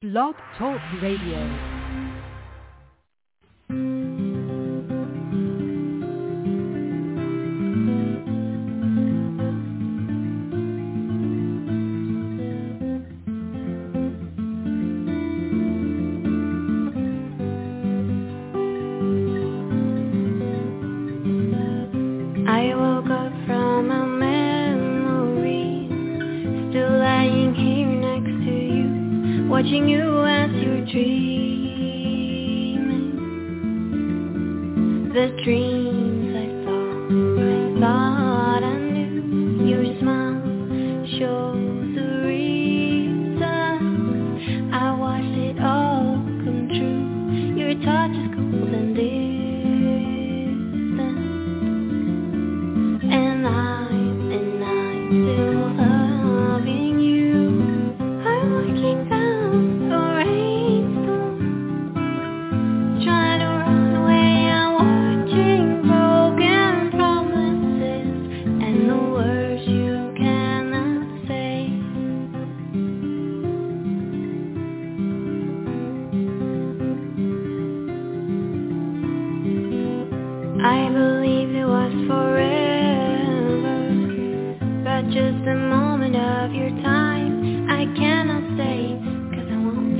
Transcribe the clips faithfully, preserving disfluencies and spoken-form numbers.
Blog Talk Radio. Watching you as you're dreaming, the dreams I saw, I thought I knew. Your smile shows the reason I watched it all come true. Your touch is cold and distant, and I'm, and I'm still loving you. I'm looking down. I believe it was forever, but just a moment of your time. I cannot stay, cause I want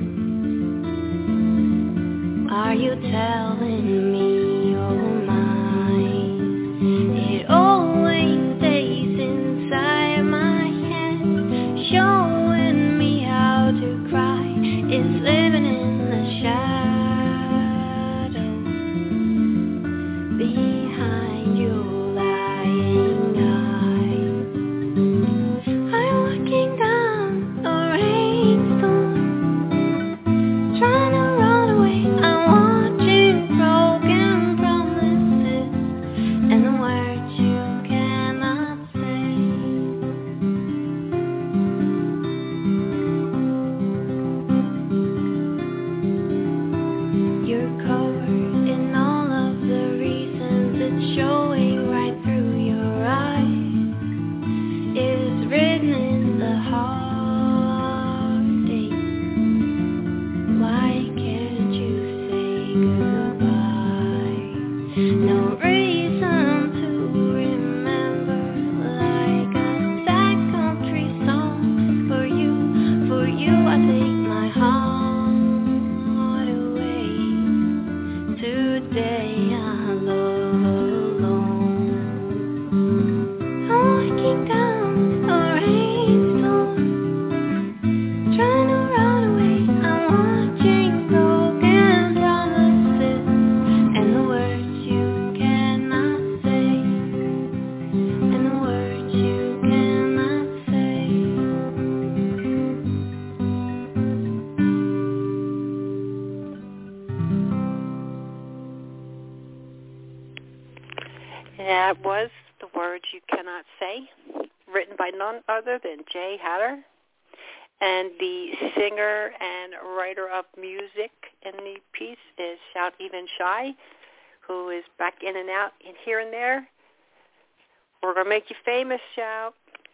to. Are you telling me you're mine? It always stays inside my head, showing me how to cry. It's living in the shadows behind your lying eyes. I'm looking down the rainstorm, trying to run away. I'm watching broken promises and the words you cannot say. You're covered in all of the reasons, it's showing right through your eyes. It's written in the heartache. Why can't you say goodbye? No reason to remember, like a sad country song. For you, for you I take my heart away. Today I'm alone. I'm looking down the rainstorm, trying to run away. I'm watching broken promises and the words you cannot say, and the words you cannot say. That was The Words You Cannot Say, written by none other than Jay Hatter, and the singer and writer of music in the piece is Shout Even Shy, who is back in and out and here and there. We're going to make you famous, Shout.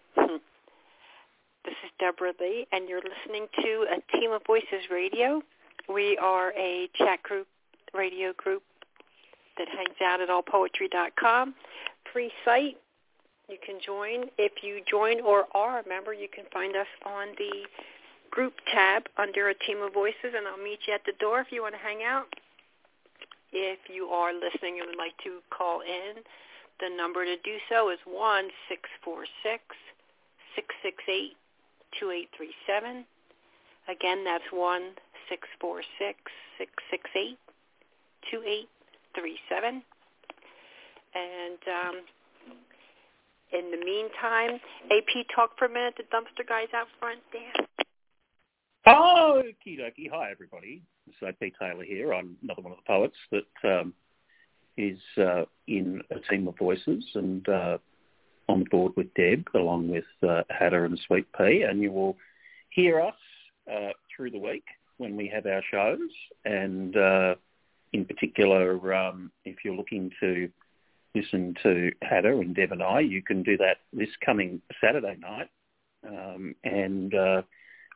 This is Deborah Lee, and you're listening to A Team of Voices Radio. We are a chat group, radio group, that hangs out at all poetry dot com. Free site. You can join. If you join or are a member, you can find us on the group tab under A Team of Voices, and I'll meet you at the door if you want to hang out. If you are listening and would like to call in, the number to do so is one six four six, six six eight, two eight three seven. Again, that's one six four six, six six eight, two eight three seven. And um, in the meantime, A P, talk for a minute. The dumpster guy's out front. Dan. Oh, okie dokie. Hi, everybody. It's A P Taylor here. I'm another one of the poets that um, is uh, in A Team of Voices and uh, on board with Deb, along with uh, Hatter and Sweet Pea. And you will hear us uh, through the week when we have our shows. And uh, in particular, um, if you're looking to listen to Hatter and Deb and I, you can do that this coming Saturday night. Um, and uh,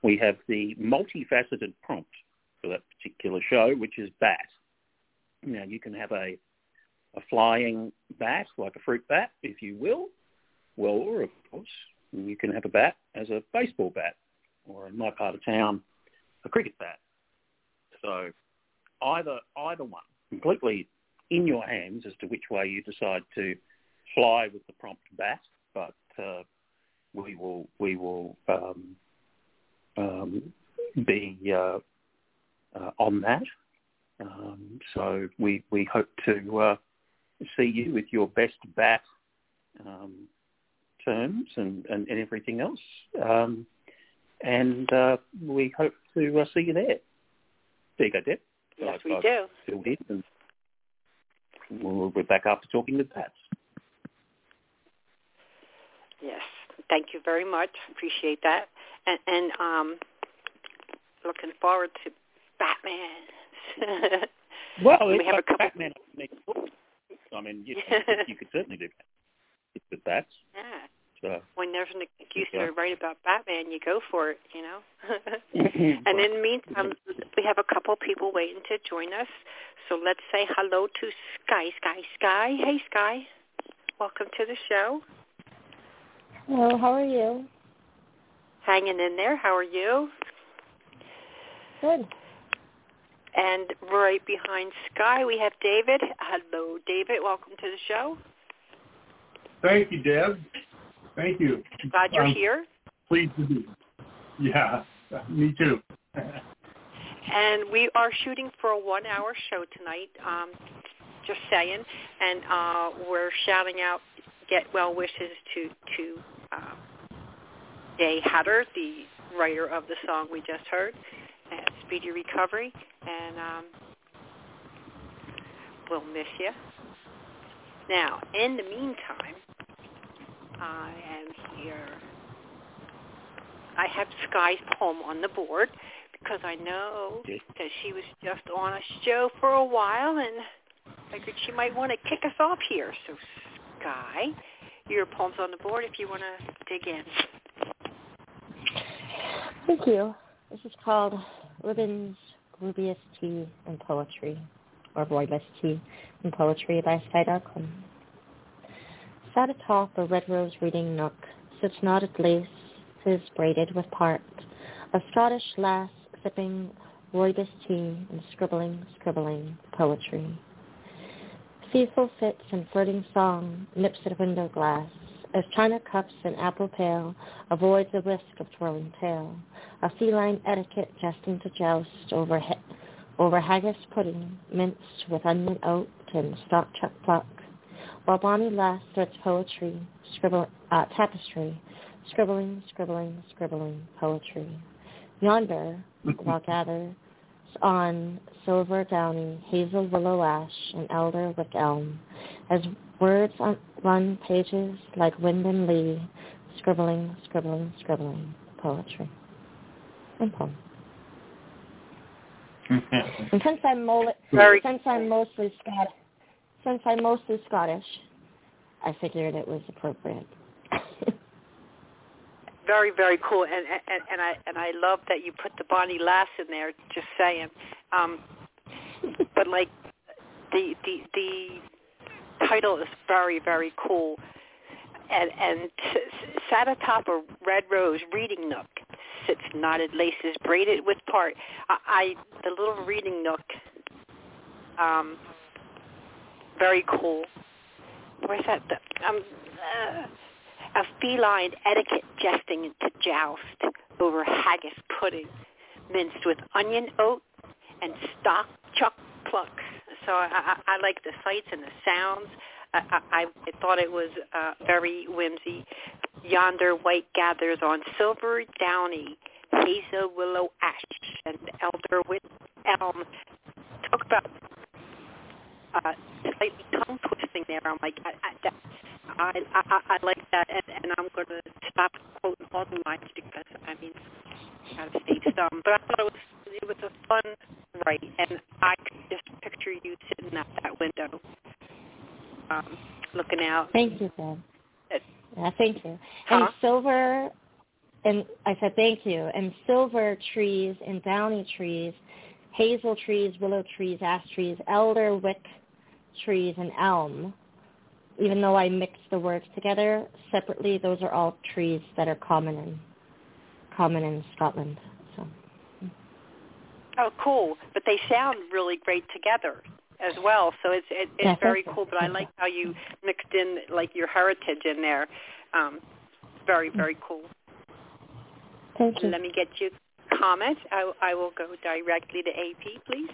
we have the multifaceted prompt for that particular show, which is bat. Now, you can have a, a flying bat, like a fruit bat, if you will. Well, or, of course, you can have a bat as a baseball bat, or in my part of town, a cricket bat. So either either one, completely in your hands as to which way you decide to fly with the prompt bat, but uh, we will we will um, um, be uh, uh, on that. Um, so we we hope to uh, see you with your best bat um, terms and, and, and everything else. Um, and uh, we hope to uh, see you there. There you go, Deb. Yes, I've, we I've do. filled in, and we'll be back after talking with bats. Yes, thank you very much. Appreciate that. And, and um, looking forward to Batman. Well, we it's have like a couple. Batman next book. I mean, you, you could certainly do that with bats. Yeah. So, when there's an excuse yeah. to write about Batman, you go for it, you know. And in the meantime, we have a couple people waiting to join us. So let's say hello to Sky, Sky, Sky. Hey, Sky. Welcome to the show. Hello, how are you? Hanging in there. How are you? Good. And right behind Sky, we have David. Hello, David. Welcome to the show. Thank you, Deb. Thank you. Glad you're I'm here. Pleased to be. Yeah, me too. And we are shooting for a one-hour show tonight, um, just saying. And uh, we're shouting out get well wishes to, to uh, Jay Hatter, the writer of the song we just heard, and speedy recovery. And um, we'll miss you. Now, in the meantime, I am here. I have Sky's poem on the board because I know that she was just on a show for a while and figured she might want to kick us off here. So, Sky, your poem's on the board if you want to dig in. Thank you. This is called Ribbons, Rubious Tea, and Poetry, or Rooibos Tea and Poetry by Sky Darkland. Sat atop a red rose reading nook, sits knotted lace, his braided with part, a Scottish lass sipping rooibos tea and scribbling, scribbling poetry. Fearful fits and flirting song nips at window glass, as china cups and apple pale avoids a whisk of twirling tail, a feline etiquette jesting to joust over he- over haggis pudding minced with onion oat and stock chuck pluck, while bonny lass threads poetry, scribble, uh, tapestry, scribbling, scribbling, scribbling poetry. Yonder, while gathers on silver downy, hazel willow ash, and elder wick elm, as words on, run pages like wind and lee, scribbling, scribbling, scribbling poetry. And poem. And since I'm, mo- since I'm mostly Scottish, since I'm mostly Scottish, I figured it was appropriate. Very, very cool, and, and and I and I love that you put the Bonnie Lass in there. Just saying, um, but like the the the title is very, very cool, and and t- sat atop a red rose reading nook, sits knotted laces braided with part. I, I the little reading nook, um, very cool. Where's that? The, um. Uh, A feline etiquette jesting to joust over haggis pudding, minced with onion oat and stock chuck plucks. So I, I, I like the sights and the sounds. I, I, I thought it was uh, very whimsy. Yonder white gathers on silver downy, hazel willow ash, and elder wit elm. Talk about uh, slightly tongue twisting there. I'm like, I, I, that, I, I, I like that, and, and I'm going to stop quoting all the lines because, I mean, I got to stay dumb. But I thought it was it was a fun write, and I could just picture you sitting at that window, um, looking out. Thank you, Deb. At, yeah, thank you. huh? And silver, and I said, thank you. And silver trees and downy trees, hazel trees, willow trees, ash trees, elder, wick trees, and elm. Even though I mixed the words together separately, those are all trees that are common in common in Scotland. So. Oh, cool! But they sound really great together as well. So it's it, it's yeah, very cool. But I like how you mixed in like your heritage in there. Um, very very cool. Thank you. Let me get you a comment. I, I will go directly to A P, please.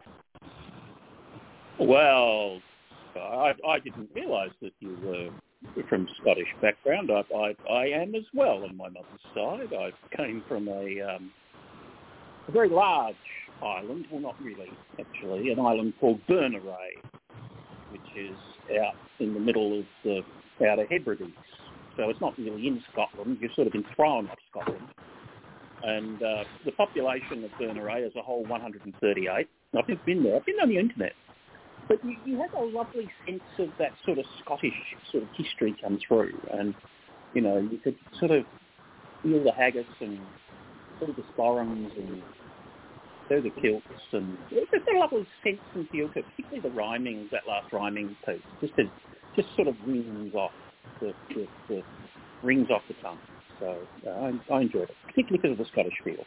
Well, I, I didn't realise that you were from Scottish background. I, I, I am as well on my mother's side. I came from a, um, a very large island, well not really actually, an island called Berneray, which is out in the middle of the Outer Hebrides. So it's not really in Scotland, you've sort of been thrown off Scotland. And uh, the population of Berneray as a whole, one hundred thirty-eight. I've never been there, I've been on the internet. But you, you have a lovely sense of that sort of Scottish sort of history come through. And, you know, you could sort of feel the haggis and feel the sporrums and feel the kilts. And it's a lovely sense and feel to it, particularly the rhyming, that last rhyming piece. Just, a, just sort of rings off the, the, the rings off the tongue. So uh, I, I enjoyed it, particularly because of the Scottish feel.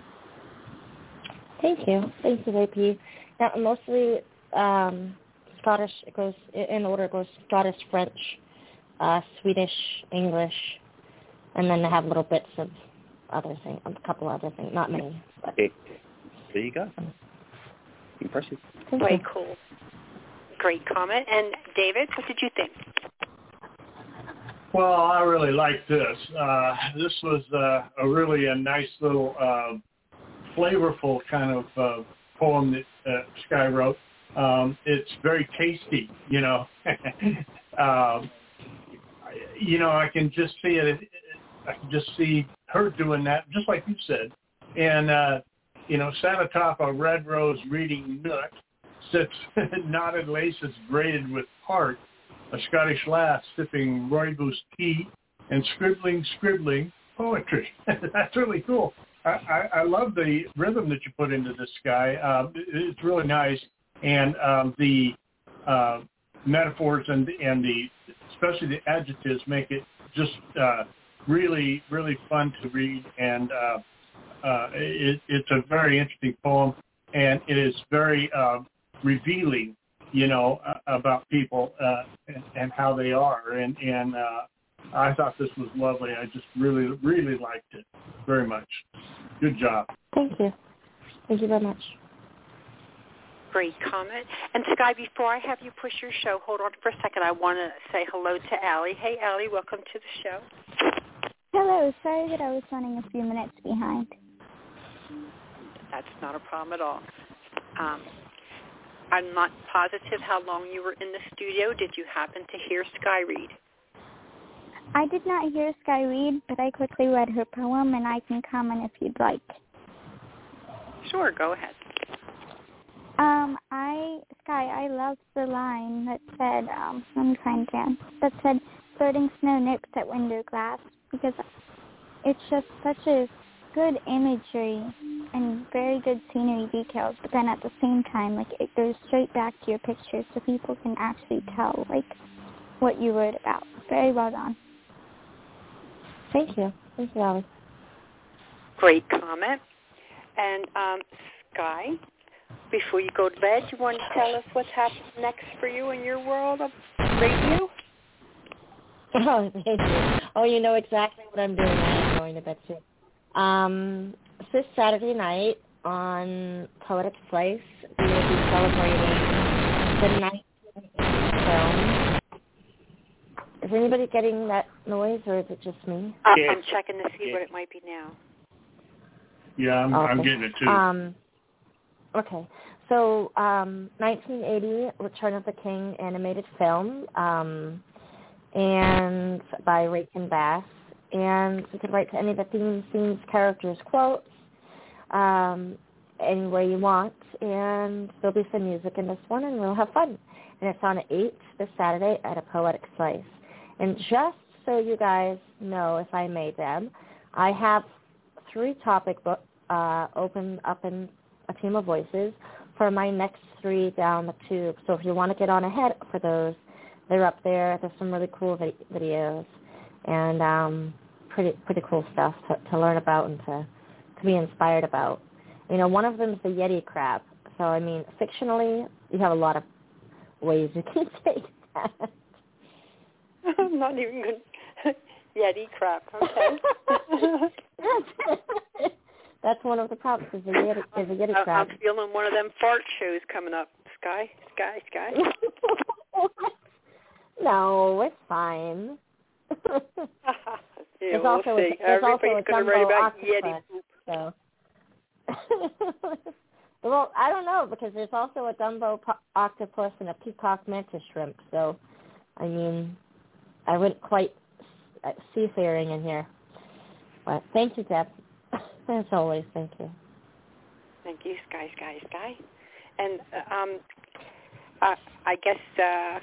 Thank you. Thank you, A P. Now, mostly... Um, Scottish, it goes in order, it goes Scottish, French, uh, Swedish, English, and then they have little bits of other things, a couple other things, not many. But. Yeah. There you go. Impressive. Very cool. Great comment. And David, what did you think? Well, I really liked this. Uh, this was uh, a really a nice little uh, flavorful kind of uh, poem that uh, Sky wrote. Um, it's very tasty, you know. um, you know, I can just see it. I can just see her doing that, just like you said. And, uh, you know, sat atop a red rose reading nook, sits knotted laces braided with heart, a Scottish lass sipping rooibos tea and scribbling, scribbling poetry. That's really cool. I, I, I love the rhythm that you put into this, Sky. Uh, it, it's really nice. And um, the uh, metaphors and and the especially the adjectives make it just uh, really really fun to read, and uh, uh, it, it's a very interesting poem, and it is very uh, revealing, you know, uh, about people uh, and, and how they are, and and uh, I thought this was lovely. I just really really liked it very much. Good job. Thank you. Thank you very much. Great comment. And Sky, before I have you push your show, hold on for a second. I want to say hello to Allie. Hey, Allie, welcome to the show. Hello. Sorry that I was running a few minutes behind. That's not a problem at all. Um, I'm not positive how long you were in the studio. Did you happen to hear Sky read? I did not hear Sky read, but I quickly read her poem, and I can comment if you'd like. Sure, go ahead. Um, I, Sky, I loved the line that said, um, I'm trying to, that said, floating snow nips at window glass, because it's just such a good imagery and very good scenery details, but then at the same time, like, it goes straight back to your picture so people can actually tell, like, what you wrote about. Very well done. Thank you. Thank you, Allie. Great comment. And, um, Sky, before you go to bed, you want to tell us what's happening next for you in your world of radio? Oh, thank you. Oh, you know exactly what I'm doing. I'm going to bed soon. Um, this Saturday night on Poetic Slice, we will be celebrating the nineteenth film. Is anybody getting that noise, or is it just me? Uh, yeah. I'm checking to see yeah. what it might be now. Yeah, I'm, okay. I'm getting it too. Um, okay. So, um, nineteen eighty, Return of the King animated film, um, and by Rankin Bass. And you can write to any of the themes, scenes, characters, quotes, um, any way you want. And there'll be some music in this one, and we'll have fun. And it's on at eight this Saturday at a Poetic Slice. And just so you guys know, if I may, Deb, I have three topic books uh, open up in a Team of Voices for my next three down the tube. So if you want to get on ahead for those, they're up there. There's some really cool vid- videos and um, pretty pretty cool stuff to, to learn about and to, to be inspired about. You know, one of them is the Yeti crab. So, I mean, fictionally, you have a lot of ways you can take that. I'm not even going to... Yeti crab, okay. That's one of the problems, is the Yeti, is the Yeti crab. I'm feeling one of them fart shows coming up. Sky, Sky, Sky. No, it's fine. yeah, there's we'll also see. A, there's Everybody's also a going to write about octopus, Yeti. So. Well, I don't know, because there's also a Dumbo po- octopus and a peacock mantis shrimp. So, I mean, I wouldn't quite seafaring in here. But thank you, Deb. As always, thank you. Thank you, Sky, Sky, Sky. And um, uh, I guess uh,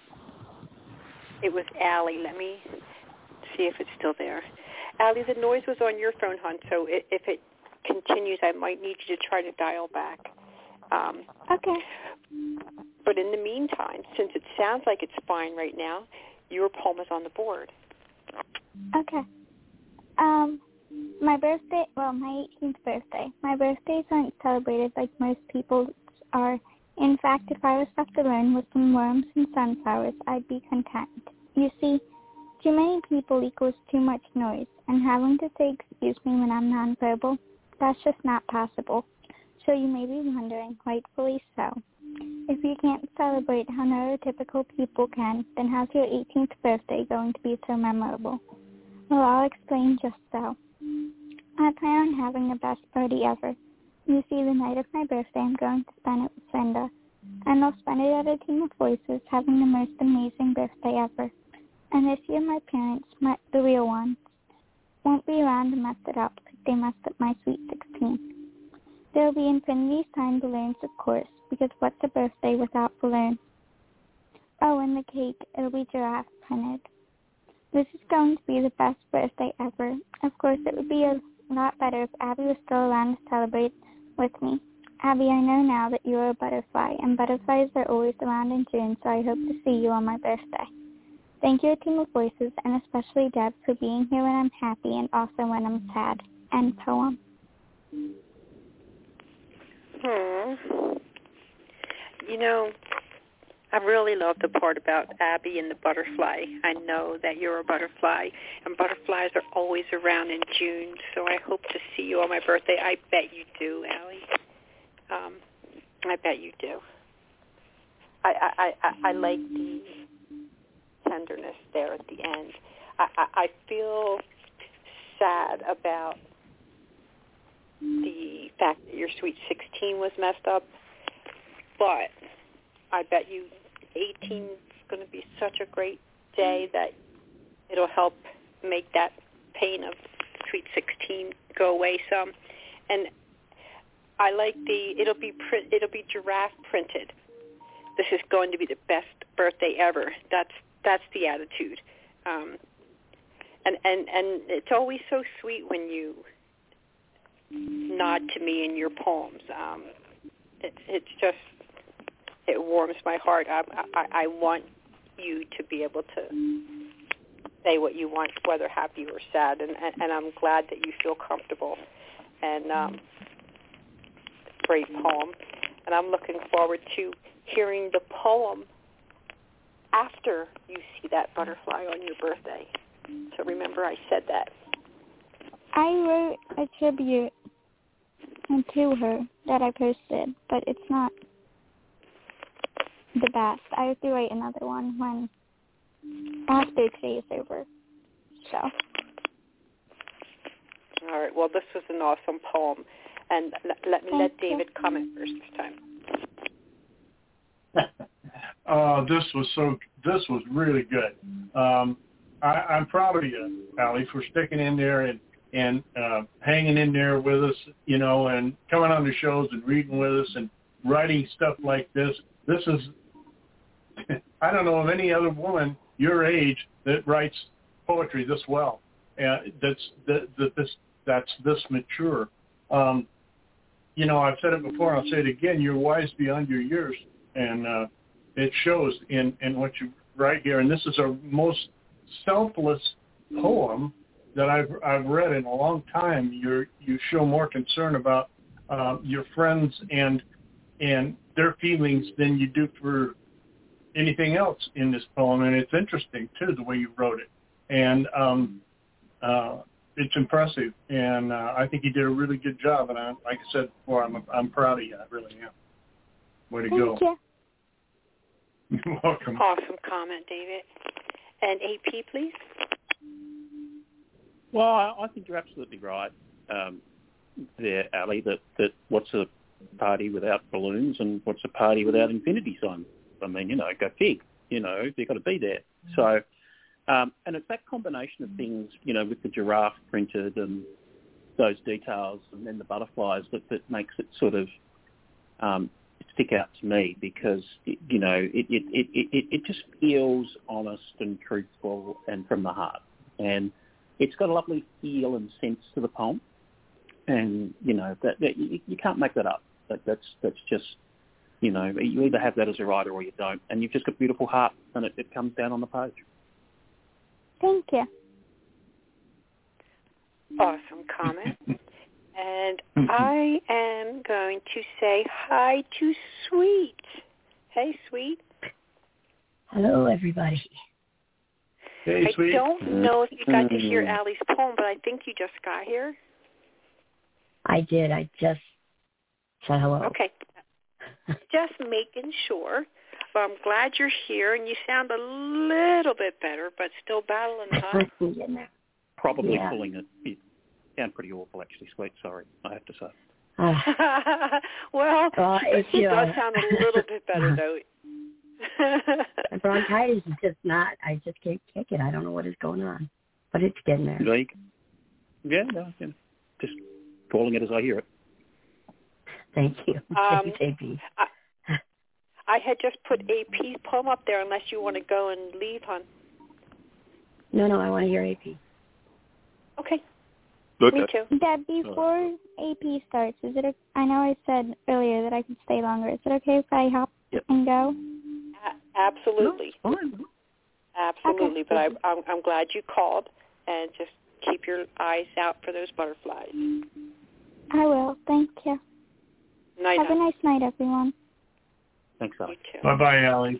it was Allie. Let me see if it's still there. Allie, the noise was on your phone, hon, so it, if it continues, I might need you to try to dial back. Um, okay. But in the meantime, since it sounds like it's fine right now, your poem is on the board. Okay. Um, my birthday, well, my eighteenth birthday. My birthdays aren't celebrated like most people's are. In fact, if I was left alone with some worms and sunflowers, I'd be content. You see, too many people equals too much noise, and having to say excuse me when I'm nonverbal, that's just not possible. So you may be wondering, rightfully so. If you can't celebrate how neurotypical people can, then how's your eighteenth birthday going to be so memorable? Well, I'll explain just so. I plan on having the best party ever. You see, the night of my birthday, I'm going to spend it with Brenda, and I'll spend it at a Team of Voices, having the most amazing birthday ever. And this year, my parents, my, the real ones, won't be around to mess it up like they messed up my sweet sixteen. There will be infinity-sign balloons, of course, because what's a birthday without balloons? Oh, and the cake, it'll be giraffe printed. This is going to be the best birthday ever. Of course, it would be a lot better if Abby was still around to celebrate with me. Abby, I know now that you are a butterfly, and butterflies are always around in June, so I hope to see you on my birthday. Thank you, Team of Voices, and especially Deb, for being here when I'm happy and also when I'm sad. End poem. Hmm. You know, I really love the part about Abby and the butterfly. I know that you're a butterfly, and butterflies are always around in June, so I hope to see you on my birthday. I bet you do, Allie. Um, I bet you do. I, I, I, I like the tenderness there at the end. I, I, I feel sad about the fact that your sweet sixteen was messed up, but I bet you eighteen is going to be such a great day that it'll help make that pain of sweet sixteen go away some. And I like the it'll be print, it'll be giraffe printed. This is going to be the best birthday ever. That's that's the attitude. Um, and and and it's always so sweet when you nod to me in your poems. Um, it, it's just it warms my heart. I, I, I want you to be able to say what you want, whether happy or sad, and, and, and I'm glad that you feel comfortable. And um, great poem. And I'm looking forward to hearing the poem after you see that butterfly on your birthday. So remember I said that. I wrote a tribute to her that I posted, but it's not the best. I have to write another one when after today is over. So. All right. Well, this was an awesome poem, and let, let me Thank let you. David comment first this time. uh, this was so. This was really good. Um, I, I'm proud of you, Allie, for sticking in there and and uh, hanging in there with us, you know, and coming on the shows and reading with us and writing stuff like this. This is, I don't know of any other woman your age that writes poetry this well. uh, that's that, that this that's this mature. Um, you know, I've said it before, and I'll say it again. You're wise beyond your years, and uh, it shows in, in what you write here. And this is our most selfless poem that I've I've read in a long time. You you show more concern about uh, your friends and and their feelings than you do for anything else in this poem, and it's interesting too the way you wrote it, and um, uh, it's impressive, and uh, I think you did a really good job. And I, like I said before, I'm I'm proud of you. I really am. Way to Thank go! You. You're welcome. Awesome comment, David. And A P, please. Well, I, I think you're absolutely right um, there, Ali. That that what's a party without balloons, and what's a party without infinity signs? I mean, you know, go fig. You know, you've got to be there. So, um, and it's that combination of things, you know, with the giraffe printed and those details, and then the butterflies that, that makes it sort of um, stick out to me, because it, you know, it it, it it it just feels honest and truthful and from the heart, and it's got a lovely feel and sense to the poem, and you know that, that you, you can't make that up. That, that's that's just. You know, you either have that as a writer or you don't, and you've just got a beautiful heart, and it, it comes down on the page. Thank you. Awesome comment. And I am going to say hi to Sweet. Hey, Sweet. Hello, everybody. Hey, I Sweet. don't know if you got to hear Allie's poem, but I think you just got here. I did. I just said hello. Okay. Just making sure. Well, I'm glad you're here, and you sound a little bit better, but still battling, huh? Probably Yeah. pulling it. You sound pretty awful, actually, Sweet. Sorry, I have to say. Uh, well, well, it's, it you does know, sound a little bit better, though. bronchitis is just not, I just can't kick it. I don't know what is going on, but it's getting there. Like, yeah, no, yeah, just calling it as I hear it. Thank you. Um, Thanks, A P. I, I had just put A P's poem up there, unless you want to go and leave, hon. No, no, I want to hear A P. Okay. Okay. Me too. Deb, before A P starts, is it? A, I know I said earlier that I could stay longer. Is it okay if I hop Yep. and go? A- absolutely. No, it's fine. Absolutely. Okay. But I, I'm, I'm glad you called, and just keep your eyes out for those butterflies. I will. Thank you. Night, Have a nice night, everyone. Thanks, You Ali. too. Bye-bye, Allie.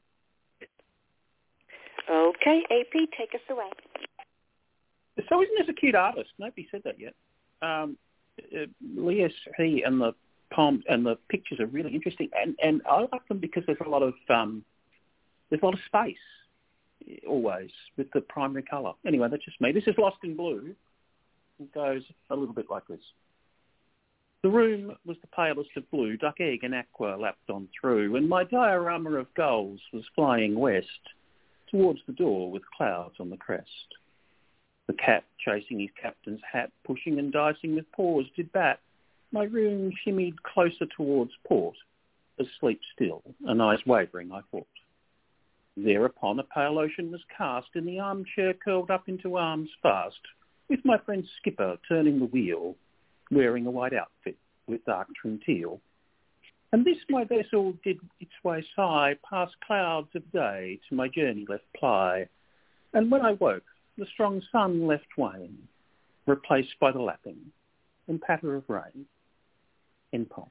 Okay, A P, take us away. So isn't this a cute artist? Nobody said that yet. Um, uh, Leah he and the poem and the pictures are really interesting, and, and I like them because there's a lot of um, there's a lot of space always with the primary colour. Anyway, that's just me. This is Lost in Blue. It goes a little bit like this. The room was the palest of blue, duck egg and aqua lapped on through, and my diorama of gulls was flying west towards the door with clouds on the crest. The cat chasing his captain's hat, pushing and dicing with paws, did bat. My room shimmied closer towards port, asleep still, and eyes wavering, I thought. Thereupon a pale ocean was cast, in the armchair curled up into arms fast, with my friend Skipper turning the wheel, wearing a white outfit with dark trim teal. And this my vessel did its way sigh past clouds of day to my journey left ply. And when I woke, the strong sun left wane, replaced by the lapping and patter of rain. End poem.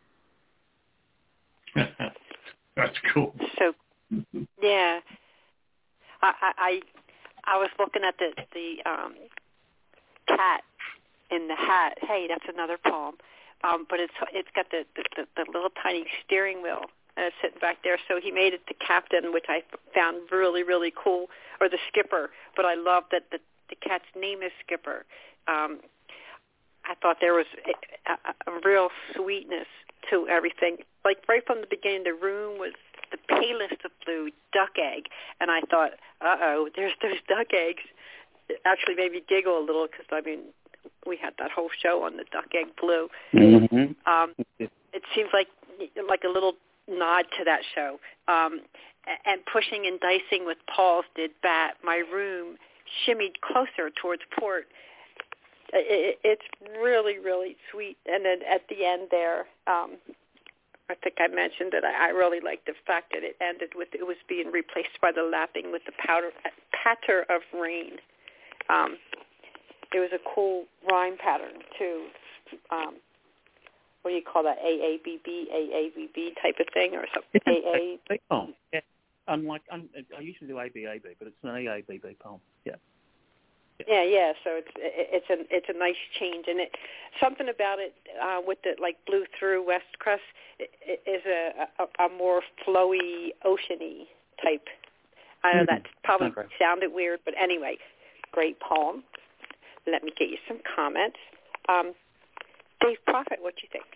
That's cool. So, yeah, I, I, I, I was looking at the the um, cat in the hat. Hey, that's another poem. Um, but it's it's got the, the, the little tiny steering wheel, and it's sitting back there. So he made it the captain, which I found really, really cool, or the skipper. But I love that the, the cat's name is Skipper. Um, I thought there was a, a, a real sweetness to everything. Like right from the beginning, the room was the palest of blue, duck egg. And I thought, uh-oh, there's those duck eggs. It actually made me giggle a little because, I mean, we had that whole show on the duck egg blue. Mm-hmm. Um, it seems like like a little nod to that show. Um, and pushing and dicing with paws did bat. My room shimmied closer towards port. It, it's really, really sweet. And then at the end there, um, I think I mentioned that I, I really liked the fact that it ended with it was being replaced by the lapping with the powder, patter of rain. Um, it was a cool rhyme pattern, too. Um, what do you call that? A A B B, A A B B type of thing or something? A A. Poem. Yeah. Unlike, un, I usually do A B A B, but it's an A A B B poem. Yeah. Yeah, yeah. So it's it's a it's a nice change, and it something about it uh, with the like Blew Through West Crest is a, a a more flowy, oceany type. I know mm-hmm. that probably okay. sounded weird, but anyway, great poem. Let me get you some comments. Um, Dave Prophet, what do you think?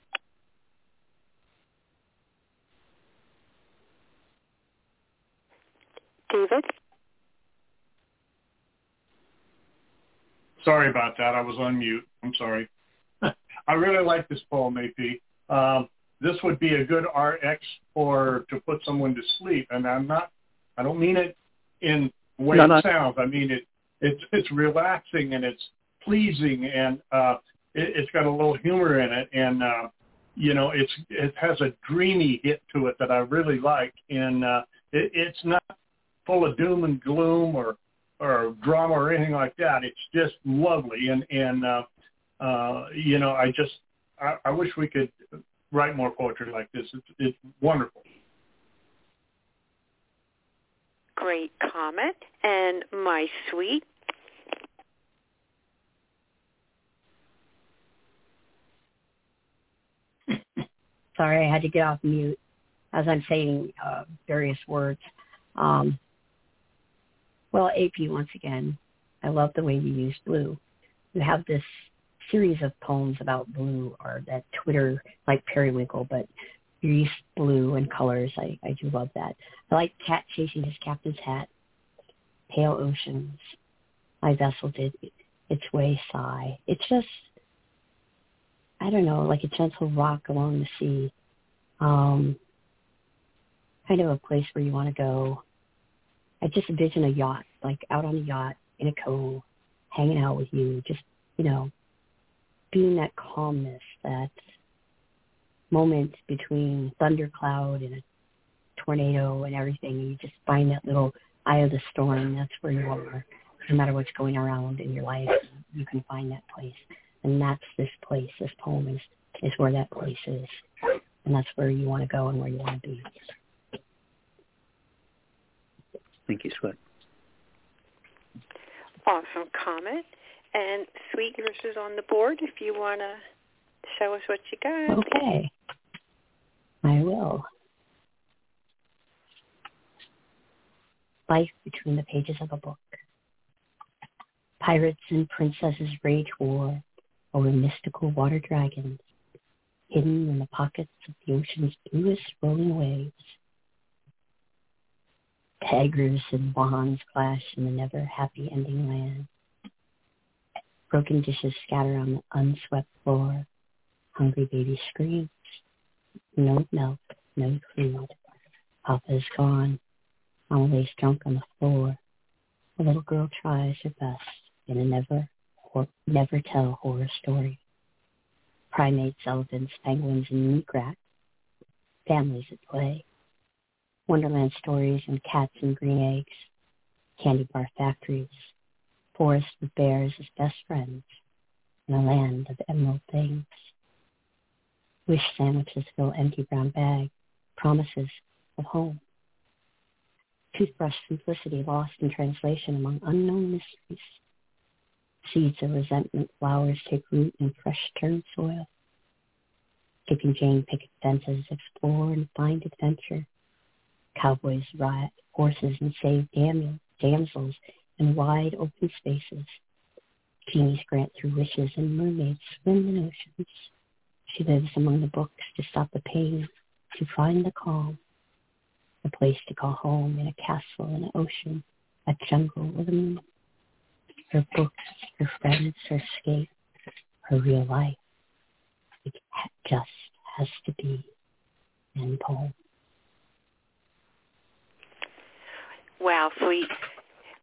David? Sorry about that. I was on mute. I'm sorry. I really like this poem, A P. Um, this would be a good R X for to put someone to sleep, and I'm not. I don't mean it in the way no, it no. sounds. I mean it. It's it's relaxing and it's pleasing, and uh, it, it's got a little humor in it, and uh, you know, it's it has a dreamy hit to it that I really like, and uh, it, it's not full of doom and gloom or. or drama or anything like that. It's just lovely. And, and uh, uh, you know, I just, I, I wish we could write more poetry like this. It's, it's wonderful. Great comment. And My Sweet? Sorry, I had to get off mute as I'm saying uh, various words. Um, Well, A P, once again, I love the way you use blue. You have this series of poems about blue, or that Twitter, like Periwinkle, but you use blue and colors. I, I do love that. I like Cat Chasing His Captain's Hat, Pale Oceans, My Vessel Did Its Way Sigh. It's just, I don't know, like a gentle rock along the sea. Um, kind of a place where you want to go. I just envision a yacht, like out on a yacht in a cove, hanging out with you, just, you know, being that calmness, that moment between thundercloud and a tornado and everything. You just find that little eye of the storm. That's where you are. No matter what's going around in your life, you can find that place. And that's this place. This poem is, is where that place is. And that's where you want to go and where you want to be. Thank you, Sweet. Awesome comment. And Sweet, yours is on the board if you want to show us what you got. Okay. I will. Life between the pages of a book. Pirates and princesses wage war over mystical water dragons, hidden in the pockets of the ocean's bluest rolling waves. Tigers and wands clash in the never happy ending land. Broken dishes scatter on the unswept floor. Hungry baby screams. No milk, no food. Papa is gone. Mama lays drunk on the floor. The little girl tries her best in a never, hor- never tell horror story. Primates, elephants, penguins, and meat rats. Families at play. Wonderland stories and cats and green eggs, candy bar factories, forests with bears as best friends, and a land of emerald things. Wish sandwiches fill empty brown bags, promises of home. Toothbrush simplicity lost in translation among unknown mysteries. Seeds of resentment flowers take root in fresh turned soil. Skipping Jane picket fences, explore and find adventure. Cowboys ride horses and save dam- damsels in wide open spaces. Genies grant through wishes and mermaids swim in oceans. She lives among the books to stop the pain, to find the calm. A place to call home in a castle in an ocean, a jungle with a moon. Her books, her friends, her escape, her real life. It just has to be in poem. Wow, Sweet.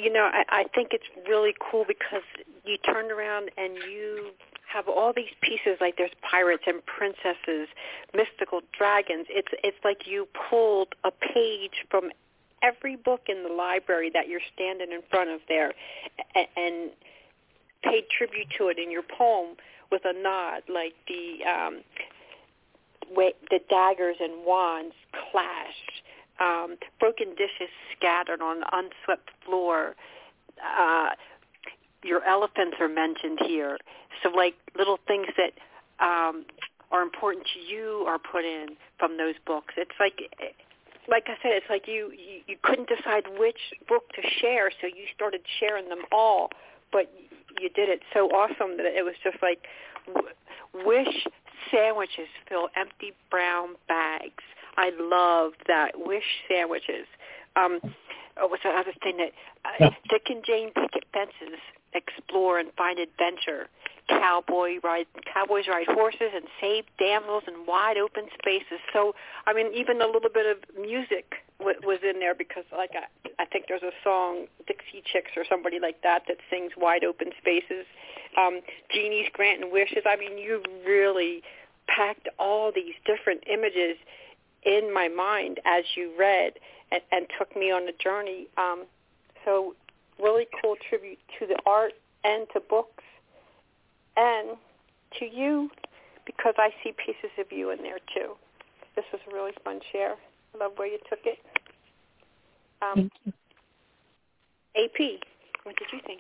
you know, I, I think it's really cool because you turn around and you have all these pieces, like there's pirates and princesses, mystical dragons. It's it's like you pulled a page from every book in the library that you're standing in front of there and, and paid tribute to it in your poem with a nod, like the um, way, the daggers and wands clashed, um, broken dishes scattered on the unswept floor. Uh, your elephants are mentioned here. So like little things that um, are important to you are put in from those books. It's like, like I said, it's like you, you, you couldn't decide which book to share, so you started sharing them all. But you did it so awesome that it was just like, wish sandwiches fill empty brown bags. I love that. Wish sandwiches. Um, oh, what's the other thing that uh, Dick and Jane picket fences, explore and find adventure. Cowboy ride, cowboys ride horses and save damsels in wide open spaces. So, I mean, even a little bit of music w- was in there because, like, I, I think there's a song, Dixie Chicks or somebody like that, that sings wide open spaces. Um, Genies granting wishes. I mean, you really packed all these different images in my mind as you read and, and took me on a journey. Um, so really cool tribute to the art and to books and to you, because I see pieces of you in there too. This was a really fun share. I love where you took it. Um, Thank you. A P, what did you think?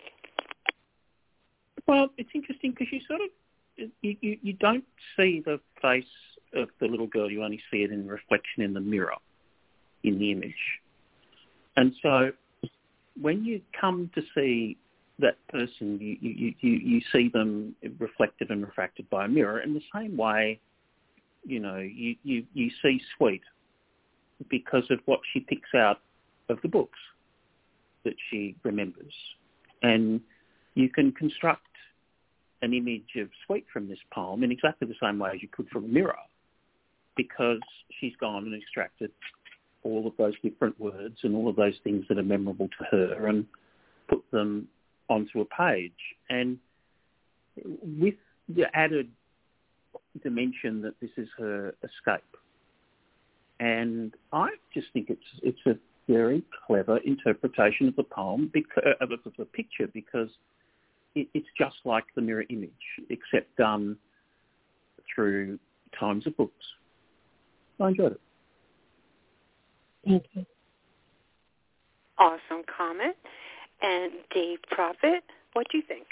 Well, it's interesting because you sort of, you, you, you don't see the face of the little girl, you only see it in reflection in the mirror, in the image. And so when you come to see that person, you, you, you, you see them reflected and refracted by a mirror in the same way, you know, you, you, you see Sweet because of what she picks out of the books that she remembers. And you can construct an image of Sweet from this poem in exactly the same way as you could from a mirror, because she's gone and extracted all of those different words and all of those things that are memorable to her and put them onto a page. And with the added dimension that this is her escape. And I just think it's it's a very clever interpretation of the poem, because, of the picture, because it, it's just like the mirror image, except done through times of books. I enjoyed it. Thank you. Awesome comment. And Dave Prophet, what do you think?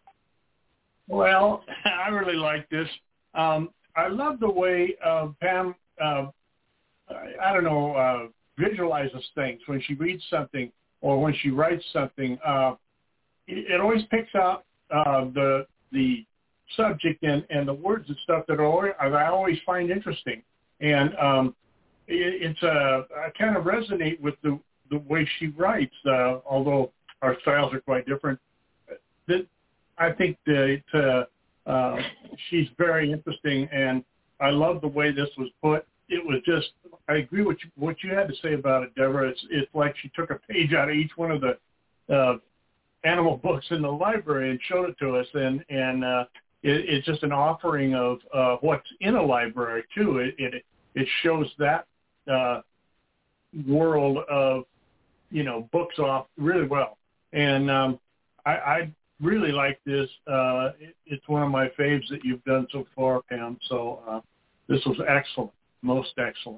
Well, I really like this. Um, I love the way uh, Pam, uh, I don't know, uh, visualizes things when she reads something or when she writes something. Uh, it, it always picks out uh, the the subject and, and the words and stuff that are, I always find interesting. And um, it, it's a, I kind of resonate with the, the way she writes, uh, although our styles are quite different. That, I think that uh, uh, she's very interesting, and I love the way this was put. It was just, I agree with you, what you had to say about it, Deborah. It's, it's like she took a page out of each one of the uh, animal books in the library and showed it to us, and, and uh, it, it's just an offering of uh, what's in a library, too. It, it, it shows that uh, world of, you know, books off really well. And um, I, I really like this. Uh, it, it's one of my faves that you've done so far, Pam. So uh, this was excellent, most excellent.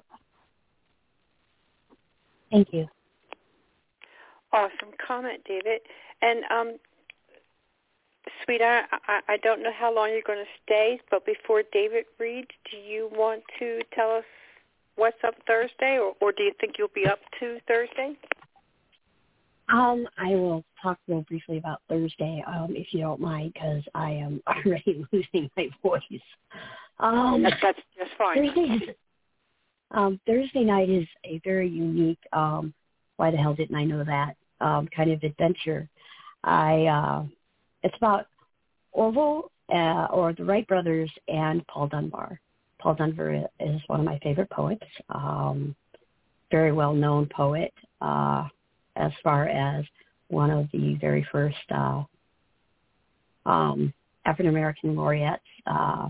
Thank you. Awesome comment, David. And um, sweetheart, I, I don't know how long you're going to stay, but before David reads, do you want to tell us what's up Thursday, or, or do you think you'll be up to Thursday? Um, I will talk real briefly about Thursday, um, if you don't mind, because I am already losing my voice. Um, that's, that's just fine. Thursday, um, Thursday night is a very unique, um, why the hell didn't I know that, um, kind of adventure. I uh, It's about Orville, uh, or the Wright brothers, and Paul Dunbar. Paul Dunbar is one of my favorite poets, um, very well-known poet, uh, as far as one of the very first uh, um, African-American laureates, uh,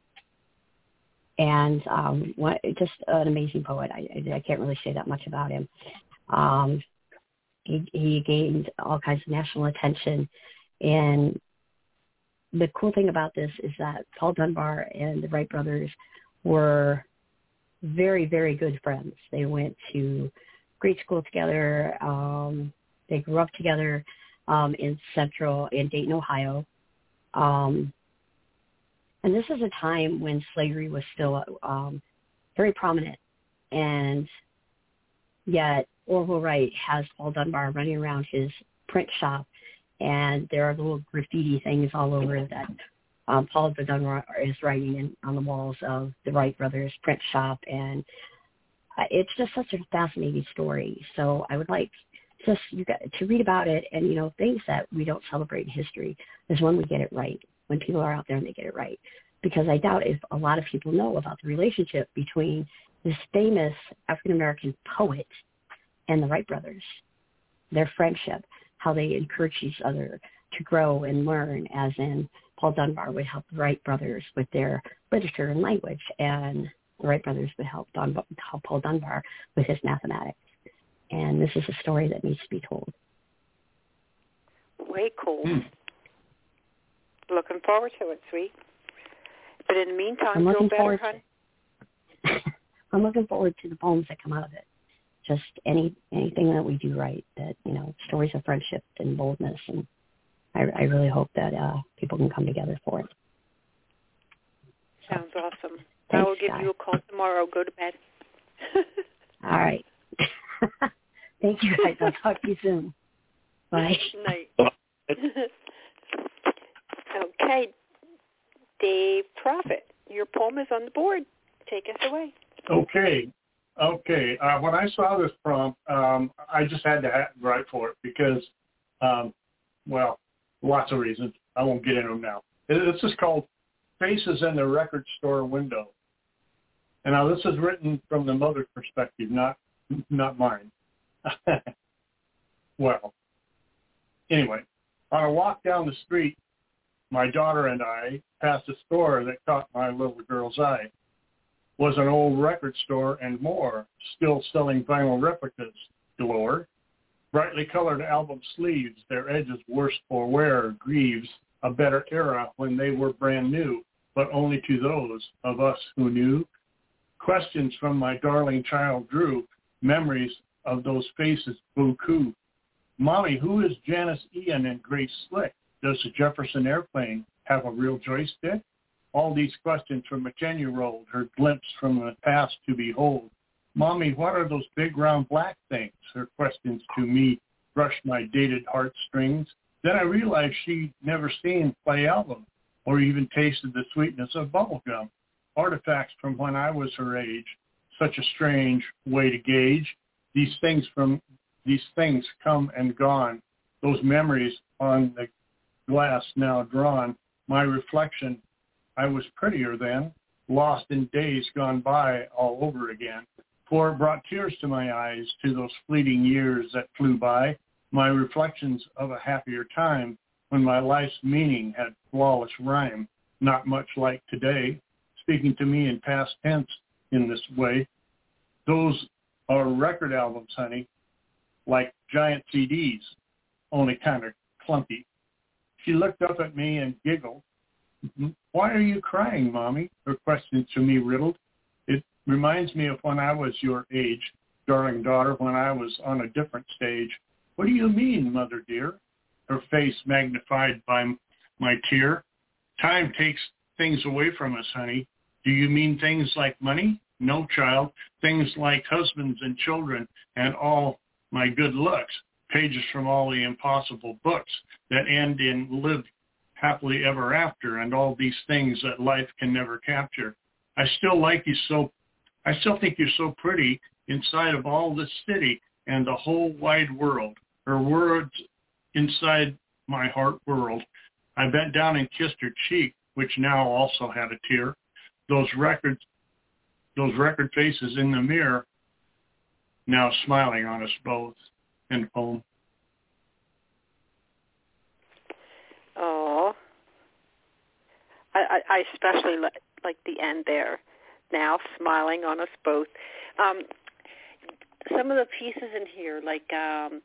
and um, what, just an amazing poet. I, I can't really say that much about him. Um, he, he gained all kinds of national attention, and the cool thing about this is that Paul Dunbar and the Wright brothers were very, very good friends. They went to grade school together. Um, they grew up together um, in Central, in Dayton, Ohio. Um, and this is a time when slavery was still um, very prominent. And yet Orville Wright has Paul Dunbar running around his print shop, and there are little graffiti things all over that um, Paul Dunbar is writing in, on the walls of the Wright brothers' print shop. And uh, it's just such a fascinating story. So I would like just you got to read about it, and, you know, things that we don't celebrate in history is when we get it right, when people are out there and they get it right. Because I doubt if a lot of people know about the relationship between this famous African-American poet and the Wright brothers, their friendship, how they encourage each other to grow and learn, as in Paul Dunbar would help the Wright brothers with their literature and language, and the Wright brothers would help, Dunbar, help Paul Dunbar with his mathematics. And this is a story that needs to be told. Way cool. Mm. Looking forward to it, sweet. But in the meantime, I'm feel looking better, forward honey. to, I'm looking forward to the poems that come out of it. Just any anything that we do right, that, you know, stories of friendship and boldness. And I, I really hope that uh, people can come together for it. Sounds awesome. Thanks, I will give Sky. you a call tomorrow. Go to bed. All right. Thank you, guys. I'll talk to you soon. Bye. Night. Okay. Dave Prophet, your poem is on the board. Take us away. Okay. Okay. Uh, when I saw this prompt, um, I just had to ha- write for it because, um, well, lots of reasons. I won't get into them now. This is called Faces in the Record Store Window. And now this is written from the mother's perspective, not not mine. Well, anyway, on a walk down the street, my daughter and I passed a store that caught my little girl's eye. Was an old record store and more, still selling vinyl replicas galore. Brightly colored album sleeves, their edges worse for wear, grieves a better era when they were brand new, but only to those of us who knew. Questions from my darling child drew memories of those faces boo-coo. Mommy, who is Janice Ian and Grace Slick? Does the Jefferson airplane have a real joystick? All these questions from a ten-year-old, her glimpse from the past to behold. Mommy, what are those big round black things? Her questions to me brushed my dated heartstrings. Then I realized she'd never seen Play Album or even tasted the sweetness of bubblegum. Artifacts from when I was her age, such a strange way to gauge. These things from these things come and gone. Those memories on the glass now drawn. My reflection, I was prettier then, lost in days gone by all over again. For it brought tears to my eyes, to those fleeting years that flew by, my reflections of a happier time when my life's meaning had flawless rhyme, not much like today, speaking to me in past tense in this way. Those are record albums, honey, like giant C Ds, only kind of clunky. She looked up at me and giggled. Why are you crying, Mommy? Her question to me riddled. It reminds me of when I was your age, darling daughter, when I was on a different stage. What do you mean, Mother dear? Her face magnified by my tear. Time takes things away from us, honey. Do you mean things like money? No, child. Things like husbands and children and all my good looks. Pages from all the impossible books that end in live happily ever after and all these things that life can never capture. I still like you so, I still think you're so pretty inside of all this city and the whole wide world. Her words inside my heart whirled. I bent down and kissed her cheek, which now also had a tear. Those records, those record faces in the mirror, now smiling on us both. End poem. Oh, I, I, I especially li- like the end there. Now smiling on us both. Um, some of the pieces in here, like, um,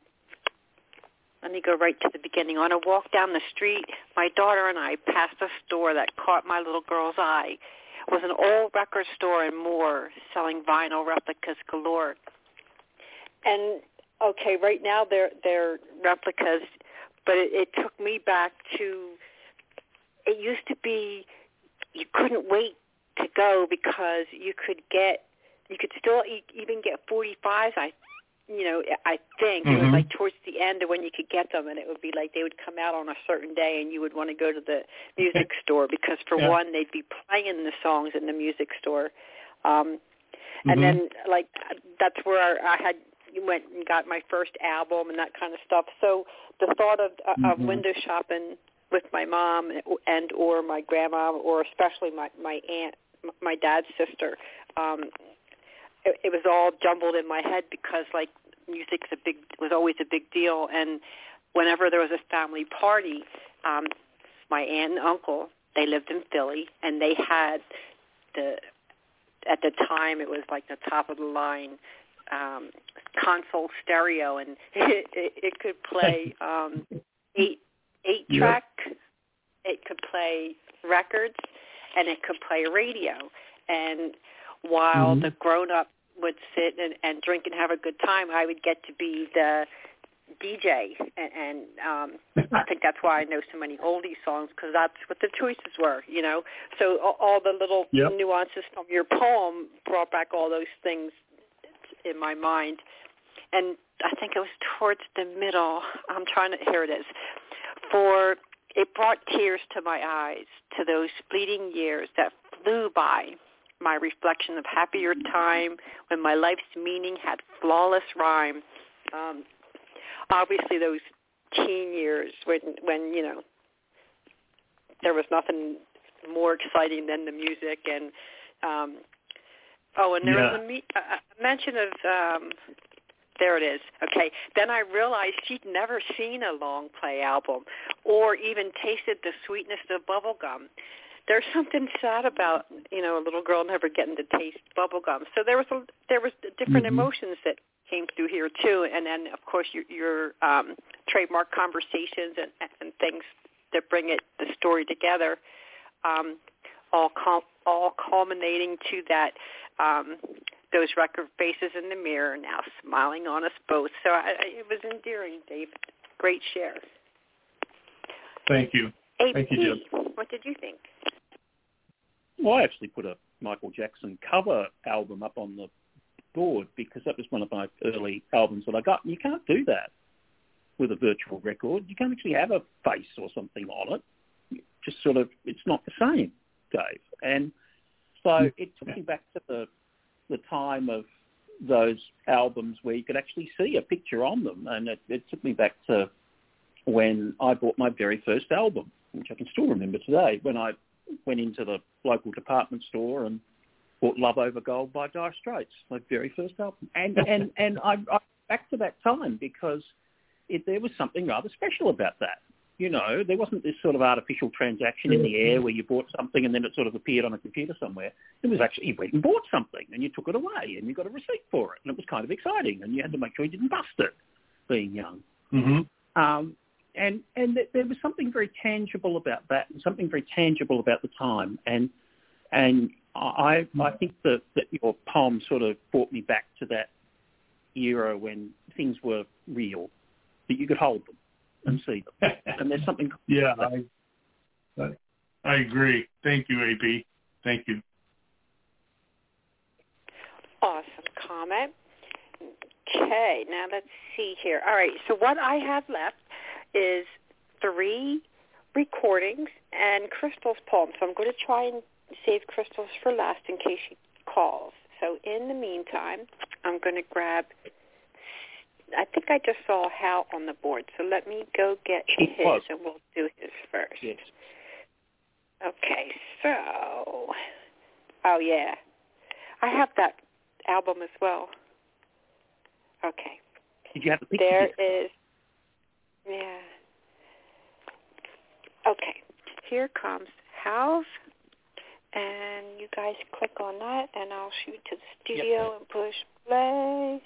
let me go right to the beginning. On a walk down the street, my daughter and I passed a store that caught my little girl's eye. It was an old record store in Moore selling vinyl replicas galore. And, okay, right now they're, they're replicas, but it, it took me back to, it used to be you couldn't wait to go because you could get, you could still even get forty-fives, I you know, I think mm-hmm. It was like towards the end of when you could get them, and it would be like they would come out on a certain day, and you would want to go to the music store because, for yeah. one, they'd be playing the songs in the music store, um, mm-hmm. and then like that's where I had went and got my first album and that kind of stuff. So the thought of, uh, mm-hmm. of window shopping with my mom and or my grandma or especially my my aunt, my dad's sister. Um, It, it was all jumbled in my head because, like, music's a big was always a big deal, and whenever there was a family party, um, my aunt and uncle, they lived in Philly, and they had the at the time it was like the top of the line um, console stereo, and it, it, it could play um, eight eight track, yep. It could play records, and it could play radio, and while mm-hmm. the grown-up would sit and, and drink and have a good time, I would get to be the D J. And, and um, I think that's why I know so many oldie songs, because that's what the choices were, you know. So all, all the little yep. nuances from your poem brought back all those things in my mind. And I think it was towards the middle. I'm trying to, here it is. For it brought tears to my eyes, to those fleeting years that flew by, my reflection of happier time when my life's meaning had flawless rhyme. Um, obviously, those teen years when, when, you know, there was nothing more exciting than the music. And, um, oh, and there yeah. was a, me- a mention of, um, there it is. Okay. Then I realized she'd never seen a long play album or even tasted the sweetness of bubble gum. There's something sad about, you know, a little girl never getting to taste bubble gum. So there was a, there was different mm-hmm. emotions that came through here too, and then of course your, your um, trademark conversations and, and things that bring it the story together, um, all com- all culminating to that um, those record faces in the mirror now smiling on us both. So I, I, it was endearing, David. Great share. Thank you. A P, Thank you, Jim. What did you think? Well, I actually put a Michael Jackson cover album up on the board because that was one of my early albums that I got. And you can't do that with a virtual record. You can't actually have a face or something on it. Just sort of, it's not the same, Dave. And so it took me back to the the time of those albums where you could actually see a picture on them. And it, it took me back to when I bought my very first album, which I can still remember today, when I went into the local department store and bought Love Over Gold by Dire Straits, my very first album. And and, and I, I back to that time because it, there was something rather special about that. You know, there wasn't this sort of artificial transaction in the air where you bought something and then it sort of appeared on a computer somewhere. It was actually, you went and bought something and you took it away and you got a receipt for it. And it was kind of exciting and you had to make sure you didn't bust it, being young. Mm-hmm. Um, And and there was something very tangible about that, and something very tangible about the time. And and I I think that, that your poem sort of brought me back to that era when things were real, that you could hold them and see them. And there's something. Yeah, I, I agree. Thank you, A P. Thank you. Awesome comment. Okay, now let's see here. All right, so what I have left is three recordings and Crystal's poem. So I'm going to try and save Crystal's for last in case she calls. So in the meantime, I'm going to grab, I think I just saw Hal on the board. So let me go get his and we'll do his first. Yes. Okay, so, oh yeah, I have that album as well. Okay. Did you have the picture? There is, yeah. here comes Hal's. And you guys click on that, and I'll shoot to the studio yep. and push play.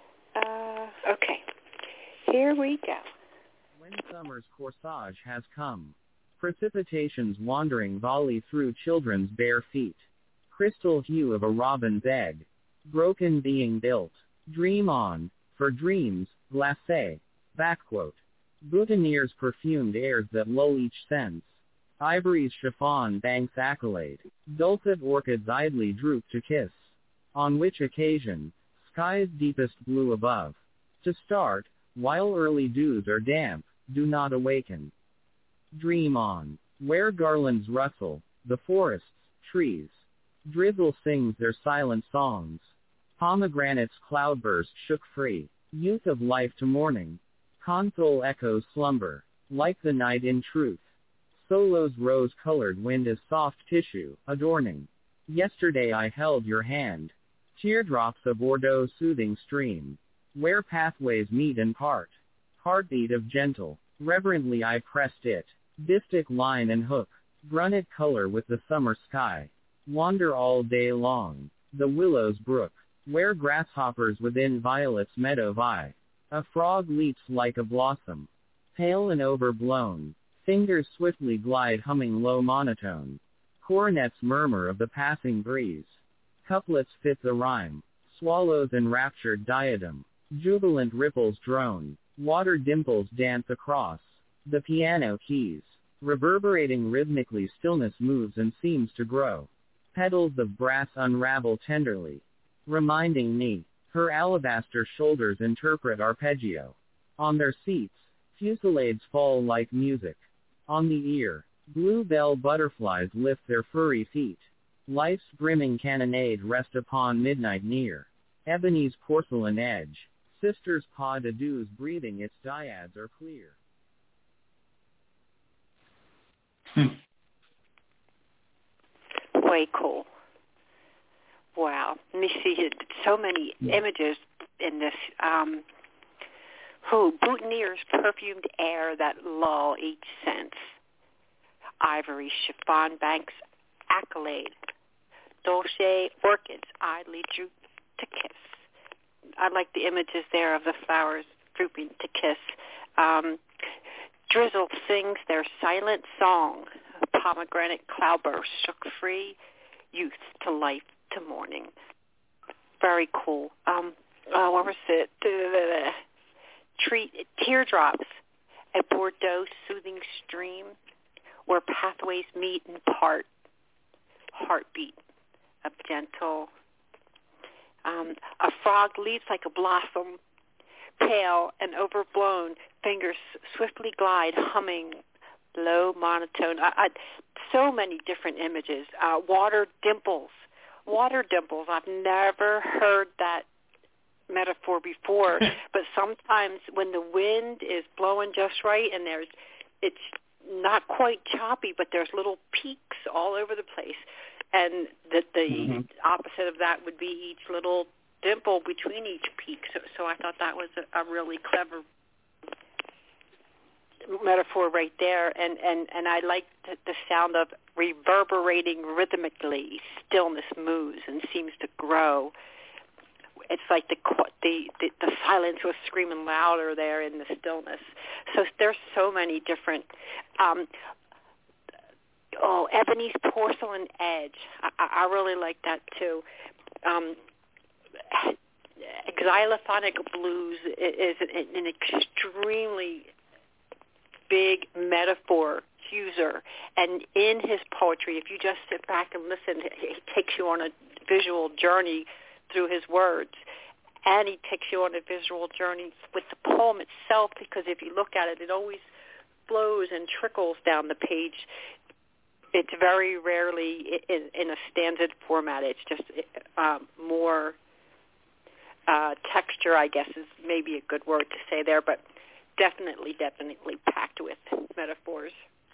Uh, okay, here we go. When summer's corsage has come, precipitation's wandering volley through children's bare feet. Crystal hue of a robin's egg, broken being built. Dream on, for dreams, glacé. Backquote. Boutonniere's perfumed airs that lull each sense. Ivory's chiffon banks accolade. Dulcet orchids idly droop to kiss. On which occasion, sky's deepest blue above. To start, while early dews are damp, do not awaken. Dream on, where garlands rustle, the forests, trees. Drizzle sings their silent songs. Pomegranate's cloudburst shook free. Youth of life to morning. Console echoes slumber, like the night in truth. Solo's rose-colored wind is soft tissue, adorning. Yesterday I held your hand. Teardrops a Bordeaux soothing stream. Where pathways meet and part. Heartbeat of gentle, reverently I pressed it. Diptych line and hook. Brunette color with the summer sky. Wander all day long. The willow's brook. Where grasshoppers within violets meadow vie. A frog leaps like a blossom. Pale and overblown. Fingers swiftly glide humming low monotone. Cornets murmur of the passing breeze. Couplets fit the rhyme. Swallows enraptured diadem. Jubilant ripples drone. Water dimples dance across. The piano keys. Reverberating rhythmically stillness moves and seems to grow. Petals of brass unravel tenderly. Reminding me, her alabaster shoulders interpret arpeggio. On their seats, fusillades fall like music. On the ear, bluebell butterflies lift their furry feet. Life's brimming cannonade rest upon midnight near. Ebony's porcelain edge, sister's pas de deux breathing its dyads are clear. Hmm. Way cool. Wow. Let me see. So many yeah. images in this. Um, Who, Boutonniere's perfumed air that lull each sense. Ivory chiffon banks accolade. Dolce orchids idly droop to kiss. I like the images there of the flowers drooping to kiss. Um, drizzle sings their silent song. Pomegranate cloudburst shook free. Youth to life to morning. Very cool. Um, oh, what was it? Treat, teardrops, a Bordeaux soothing stream, where pathways meet and part. Heartbeat, a gentle. Um, a frog leaps like a blossom, pale and overblown. Fingers swiftly glide, humming, low monotone. I, I, so many different images. Uh, water dimples, water dimples. I've never heard that metaphor before, but sometimes when the wind is blowing just right and there's, it's not quite choppy, but there's little peaks all over the place, and that the mm-hmm. opposite of that would be each little dimple between each peak. So, so I thought that was a, a really clever metaphor right there, and, and, and I like the, the sound of reverberating rhythmically. Stillness moves and seems to grow. It's like the, the the the silence was screaming louder there in the stillness. So there's so many different. Um, oh, Ebony's porcelain edge. I, I really like that too. Um, xylophonic blues is an, an extremely big metaphor user, and in his poetry, if you just sit back and listen, he takes you on a visual journey through his words, and he takes you on a visual journey with the poem itself, because if you look at it, it always flows and trickles down the page. It's very rarely in, in a standard format. It's just um, more uh, texture, I guess, is maybe a good word to say there, but definitely, definitely packed with metaphors.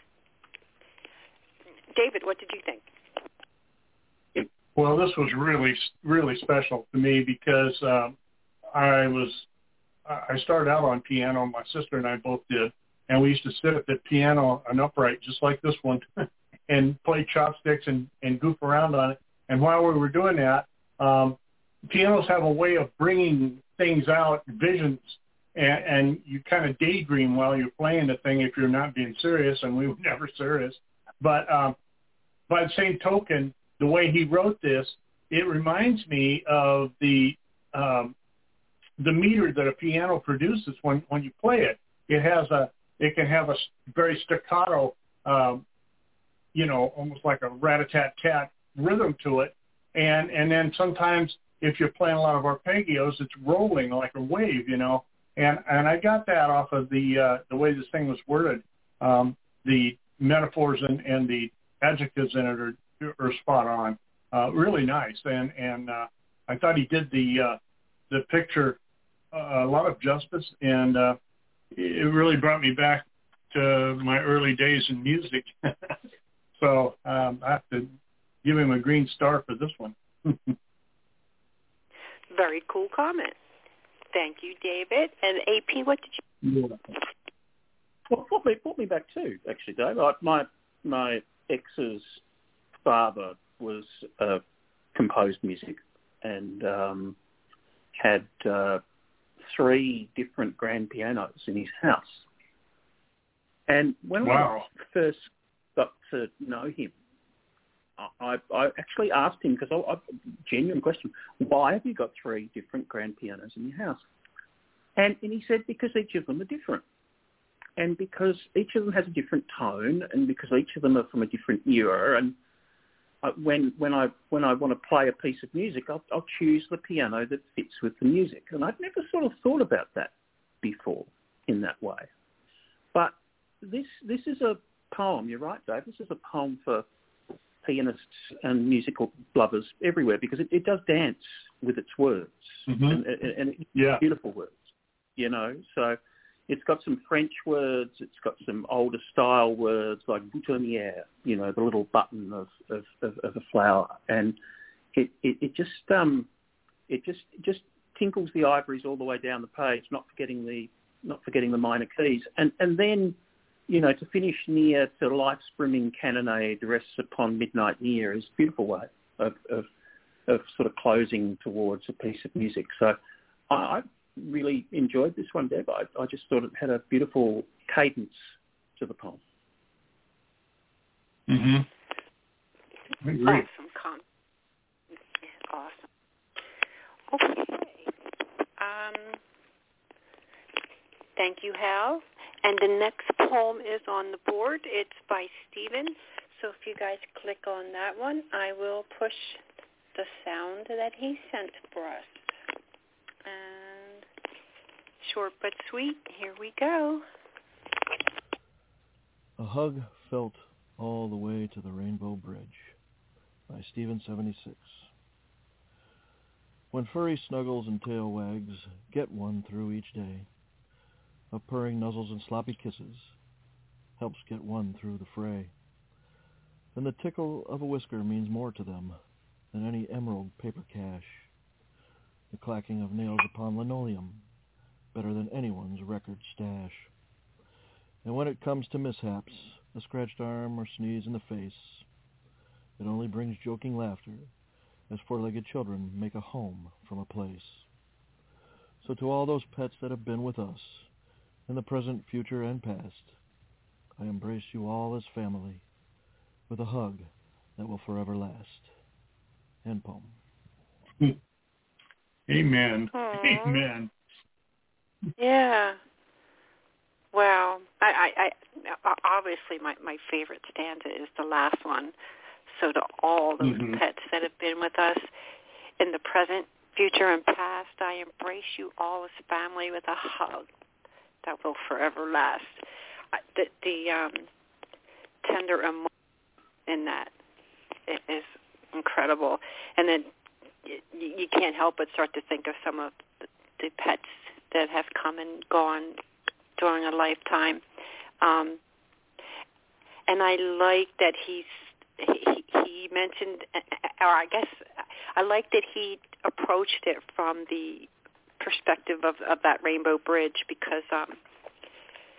David, what did you think? Well, this was really, really special to me because um, I was, I started out on piano. My sister and I both did, and we used to sit at the piano, an upright, just like this one, and play chopsticks and, and goof around on it. And while we were doing that, um, pianos have a way of bringing things out, visions, and, and you kind of daydream while you're playing the thing if you're not being serious, and we were never serious. But um, by the same token, the way he wrote this, it reminds me of the um, the meter that a piano produces when, when you play it. It has a it can have a very staccato, um, you know, almost like a rat-a-tat-tat rhythm to it, and and then sometimes if you're playing a lot of arpeggios, it's rolling like a wave, you know. And and I got that off of the uh, the way this thing was worded. Um, the metaphors and, and the adjectives in it are, are spot on. Uh, really nice, and and uh, I thought he did the uh, the picture uh, a lot of justice, and uh, it really brought me back to my early days in music. So um, I have to give him a green star for this one. Very cool comment. Thank you, David. And A P, what did you? Yeah. Well, brought me, brought me back too, actually, Dave. I, my my ex's father was uh, composed music and um, had uh, three different grand pianos in his house. And when wow. I first got to know him, I, I actually asked him, because I, I genuine question, why have you got three different grand pianos in your house? And, and he said, because each of them are different. And because each of them has a different tone, and because each of them are from a different era, and uh, when when I when I want to play a piece of music, I'll, I'll choose the piano that fits with the music. And I'd never sort of thought about that before in that way. But this this is a poem. You're right, Dave. This is a poem for pianists and musical lovers everywhere, because it, it does dance with its words, mm-hmm. and, and, and it's yeah. beautiful words, you know. So it's got some French words, it's got some older style words like boutonnière, you know, the little button of, of, of, of a flower, and it, it, it just um it just just tinkles the ivories all the way down the page, not forgetting the not forgetting the minor keys, and and then, you know, to finish near to life's brimming cannonade rests upon midnight near is a beautiful way of, of of sort of closing towards a piece of music. So I, I really enjoyed this one, Deb. I, I just thought it had a beautiful cadence to the poem. Mm-hmm. I agree. Awesome comment. Awesome. Okay. Um, thank you, Hal. And the next poem is on the board. It's by Stephen. So if you guys click on that one, I will push the sound that he sent for us. And short but sweet, here we go. A hug felt all the way to the Rainbow Bridge by Stephen seventy-six. When furry snuggles and tail wags, get one through each day. Of purring nuzzles and sloppy kisses helps get one through the fray. Then the tickle of a whisker means more to them than any emerald paper cash. The clacking of nails upon linoleum, better than anyone's record stash. And when it comes to mishaps, a scratched arm or sneeze in the face, it only brings joking laughter as four-legged children make a home from a place. So to all those pets that have been with us, in the present, future, and past, I embrace you all as family with a hug that will forever last. End poem. Amen. Aww. Amen. Yeah. Wow. I, I, I obviously my, my favorite stanza is the last one. So to all those mm-hmm. pets that have been with us in the present, future, and past, I embrace you all as family with a hug that will forever last. The, the um, tender emotion in that is incredible. And then you, you can't help but start to think of some of the, the pets that have come and gone during a lifetime. Um, and I like that he's, he, he mentioned, or I guess I like that he approached it from the perspective of, of that Rainbow Bridge, because um,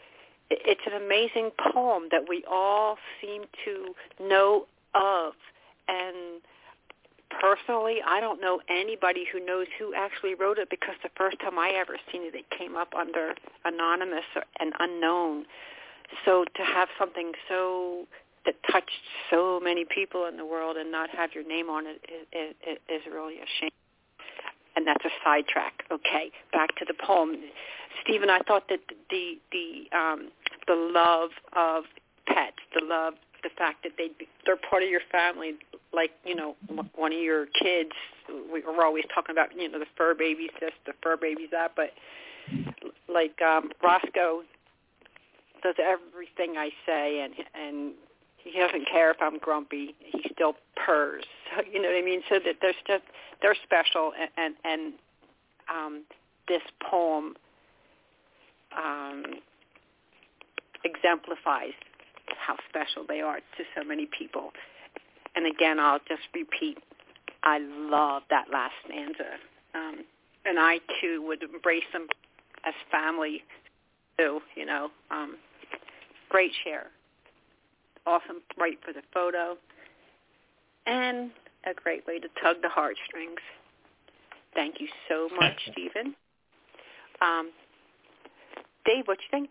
it's an amazing poem that we all seem to know of. And personally, I don't know anybody who knows who actually wrote it, because the first time I ever seen it, it came up under anonymous and unknown. So to have something so that touched so many people in the world and not have your name on it is, is, is really a shame. And that's a sidetrack. Okay, back to the poem. Stephen, I thought that the the um, the love of pets, the love, the fact that they they're part of your family, like, you know, one of your kids. We we're always talking about, you know, the fur babies this, the fur babies that, but like um, Roscoe does everything I say, and and he doesn't care if I'm grumpy. He still purrs. So, you know what I mean? So that there's just they're special, and and, and um, this poem um, exemplifies how special they are to so many people. And again, I'll just repeat, I love that last stanza, um, and I too would embrace them as family too. You know, um, great share. Awesome, right for the photo, and a great way to tug the heartstrings. Thank you so much, Stephen. Um, Dave, what you think?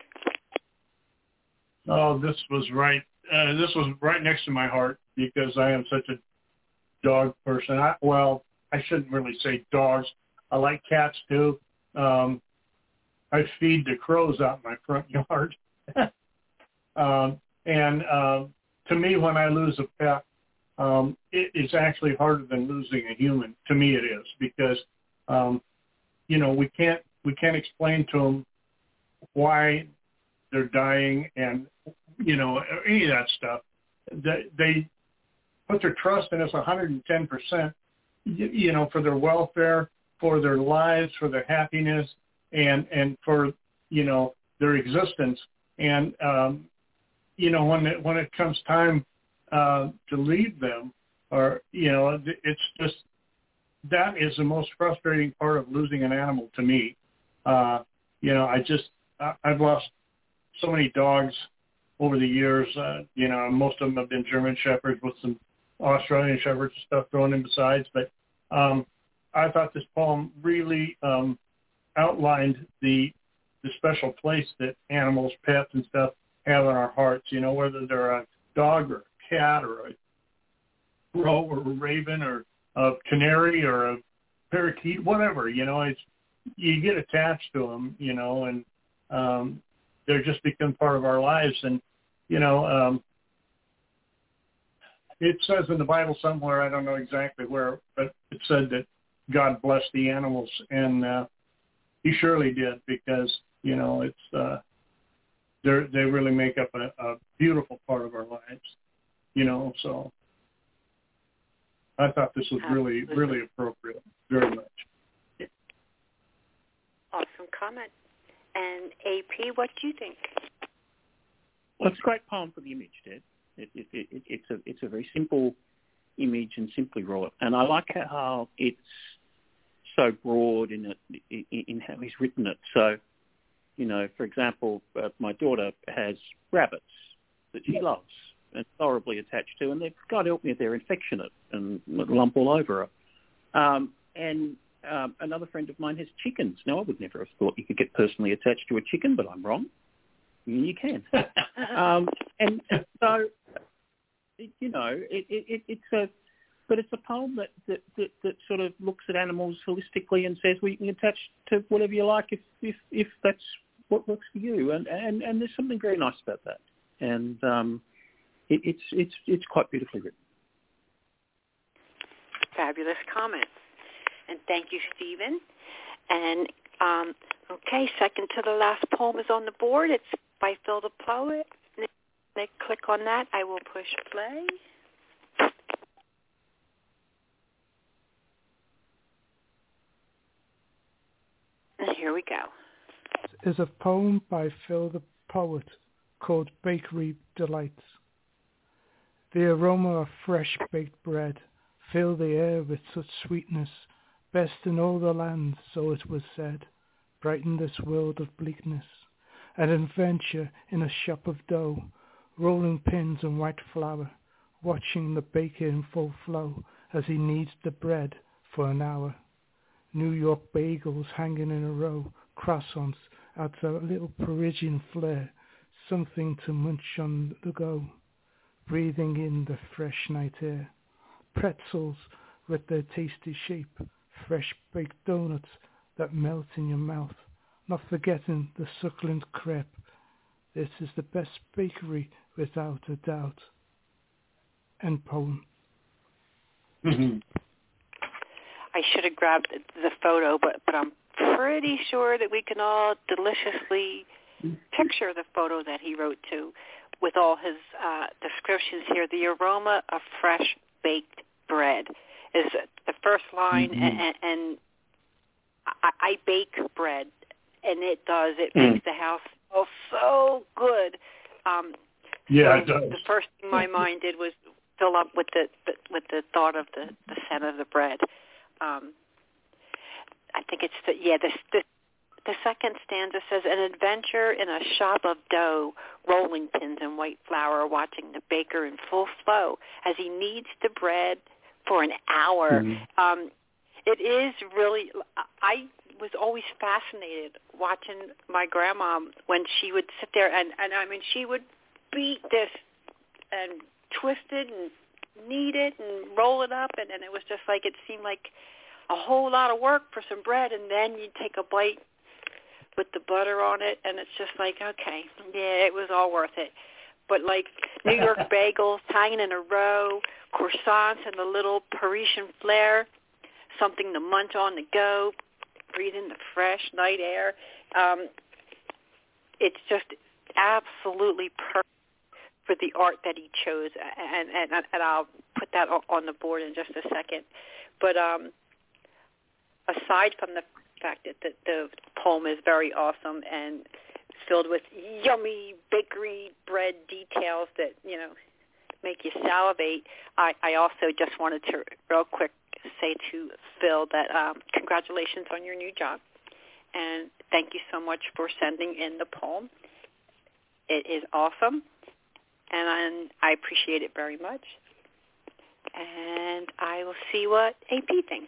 Oh, this was right. Uh, this was right next to my heart, because I am such a dog person. I, well, I shouldn't really say dogs. I like cats too. Um, I feed the crows out in my front yard. um, And uh, to me, when I lose a pet, um, it is actually harder than losing a human. To me, it is, because um, you know we can't we can't explain to them why they're dying, and you know any of that stuff. They, they put their trust in us one hundred ten percent. You, you know, for their welfare, for their lives, for their happiness, and and for you know their existence. And um, you know, when it, when it comes time uh, to leave them, or, you know, it's just, that is the most frustrating part of losing an animal to me. Uh, you know, I just, I, I've lost so many dogs over the years. Uh, you know, most of them have been German Shepherds with some Australian Shepherds and stuff thrown in besides. But um, I thought this poem really um, outlined the the special place that animals, pets and stuff have in our hearts, you know, whether they're a dog or a cat or a crow or a raven or a canary or a parakeet, whatever, you know, it's, you get attached to them, you know, and um, they're just become part of our lives. And, you know, um, it says in the Bible somewhere, I don't know exactly where, but it said that God blessed the animals, and uh, he surely did, because, you know, it's, uh, They're, they really make up a, a beautiful part of our lives, you know, so I thought this was really, really appropriate, very much. Awesome comment. And A P, what do you think? Well, it's a great poem for the image, Deb. It, it, it, it's a it's a very simple image and simply wrought. And I like how it's so broad in it, in, in how he's written it. So, you know, for example, uh, my daughter has rabbits that she loves and horribly attached to, and they've, God help me if they're affectionate and lump all over her. Um, and um, another friend of mine has chickens. Now, I would never have thought you could get personally attached to a chicken, but I'm wrong. You can. um, and so, you know, it, it, it's a, but it's a poem that, that, that, that sort of looks at animals holistically and says, well, you can attach to whatever you like if, if, if that's what works for you. And, and, and there's something very nice about that. And um, it, it's, it's, it's quite beautifully written. Fabulous comment. And thank you, Stephen. And, um, okay, second to the last poem is on the board. It's by Phil the Poet. They click on that. I will push play. And here we go. Is a poem by Phil the Poet called Bakery Delights. The aroma of fresh baked bread filled the air with such sweetness, best in all the land, so it was said, brighten this world of bleakness. an adventure in a shop of dough, rolling pins and white flour, watching the baker in full flow as he kneads the bread for an hour. New York bagels hanging in a row, croissants adds a little Parisian flair, something to munch on the go, breathing in the fresh night air. Pretzels with their tasty shape, fresh baked donuts that melt in your mouth, not forgetting the succulent crepe. This is the best bakery without a doubt. End poem. Mm-hmm. I should have grabbed the photo, but, but I'm pretty sure that we can all deliciously picture the photo that he wrote to with all his uh, descriptions here. The aroma of fresh baked bread is the first line, mm-hmm. and, and I, I bake bread, and it does. It mm. makes the house smell so good. Um, yeah, so it does. The first thing my mind did was fill up with the, the with the thought of the, the scent of the bread. Um, I think it's the yeah the, the the second stanza says, an adventure in a shop of dough, rolling pins and white flour, watching the baker in full flow as he kneads the bread for an hour. Mm-hmm. Um, it is really, I was always fascinated watching my grandma when she would sit there and, and I mean, she would beat this and twist it and knead it and roll it up, and, and it was just like, it seemed like a whole lot of work for some bread, and then you take a bite with the butter on it, and it's just like, okay, yeah, it was all worth it. But like New York bagels hanging in a row, croissants and a little Parisian flair, something to munch on the go, breathe in the fresh night air. Um, it's just absolutely perfect for the art that he chose, and, and, and I'll put that on the board in just a second. But um, aside from the fact that the, the poem is very awesome and filled with yummy bakery bread details that, you know, make you salivate, I, I also just wanted to real quick say to Phil that um, congratulations on your new job, and thank you so much for sending in the poem. It is awesome, and I appreciate it very much, and I will see what A P thinks.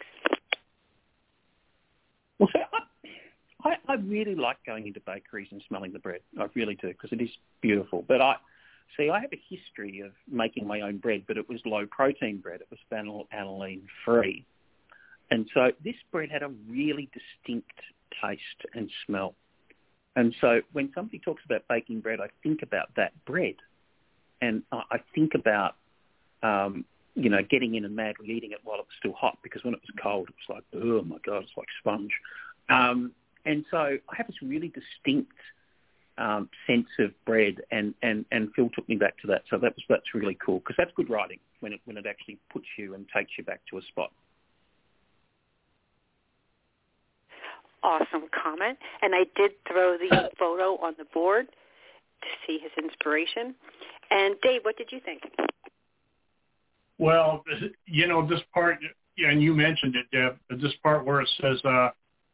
Well, so I, I, I really like going into bakeries and smelling the bread. I really do, because it is beautiful. But I see, I have a history of making my own bread, but it was low-protein bread. It was phenylalanine-free. And so this bread had a really distinct taste and smell. And so when somebody talks about baking bread, I think about that bread. And I think about, um, you know, getting in and madly eating it while it was still hot, because when it was cold, it was like, oh, my God, it's like sponge. Um, and so I have this really distinct um, sense of bread, and, and, and Phil took me back to that. So that was that's really cool, because that's good writing when it, when it actually puts you and takes you back to a spot. Awesome comment. And I did throw the photo on the board to see his inspiration. And Dave, what did you think? Well, you know, this part, and you mentioned it, Deb, this part where it says, uh,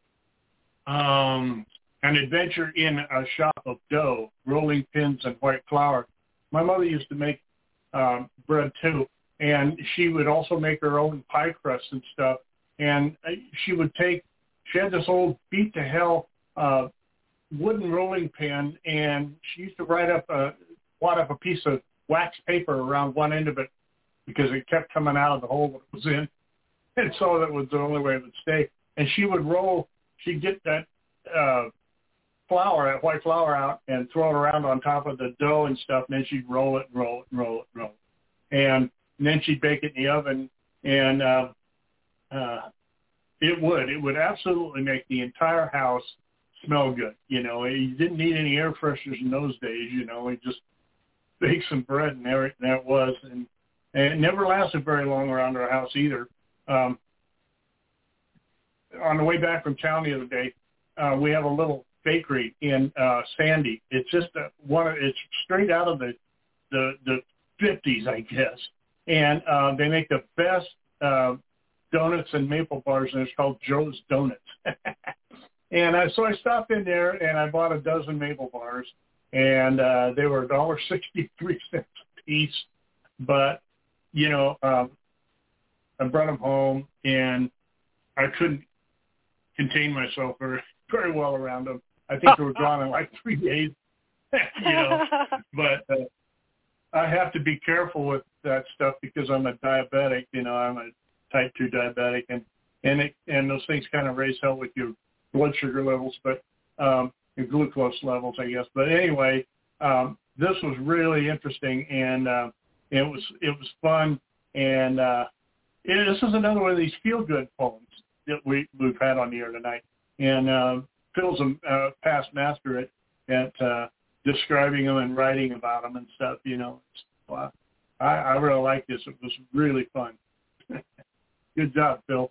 um, an adventure in a shop of dough, rolling pins and white flour. My mother used to make um, bread too, and she would also make her own pie crusts and stuff. And she would take, she had this old beat to hell uh, wooden rolling pin, and she used to write up a, wad up a piece of wax paper around one end of it, because it kept coming out of the hole that it was in. And so that was the only way it would stay. And she would roll, she'd get that uh, flour, that white flour out, and throw it around on top of the dough and stuff, and then she'd roll it and roll it and roll it and roll it. And, and then she'd bake it in the oven, and uh, uh, it would. It would absolutely make the entire house smell good. You know, you didn't need any air fresheners in those days, you know. You just bake some bread, and there, there it was. And And it never lasted very long around our house either. Um, on the way back from town the other day, uh, we have a little bakery in uh, Sandy. It's just a, one. Of, it's straight out of the the, the fifties, I guess. And uh, they make the best uh, donuts and maple bars, and it's called Joe's Donuts. And I, so I stopped in there and I bought a dozen maple bars, and uh, they were one dollar and sixty-three cents a piece. But, you know, um, I brought them home, and I couldn't contain myself very, very well around them. I think they were gone in like three days, you know. But uh, I have to be careful with that stuff because I'm a diabetic. You know, I'm a type two diabetic, and and it, and those things kind of raise hell with your blood sugar levels, but um, your glucose levels, I guess. But anyway, um, this was really interesting, and uh, it was it was fun, and uh, it, this is another one of these feel good poems that we we've had on the air tonight, and uh, Phil's a uh, past master at at uh, describing them and writing about them and stuff. You know, it's, well, I, I really like this. It was really fun. Good job, Phil.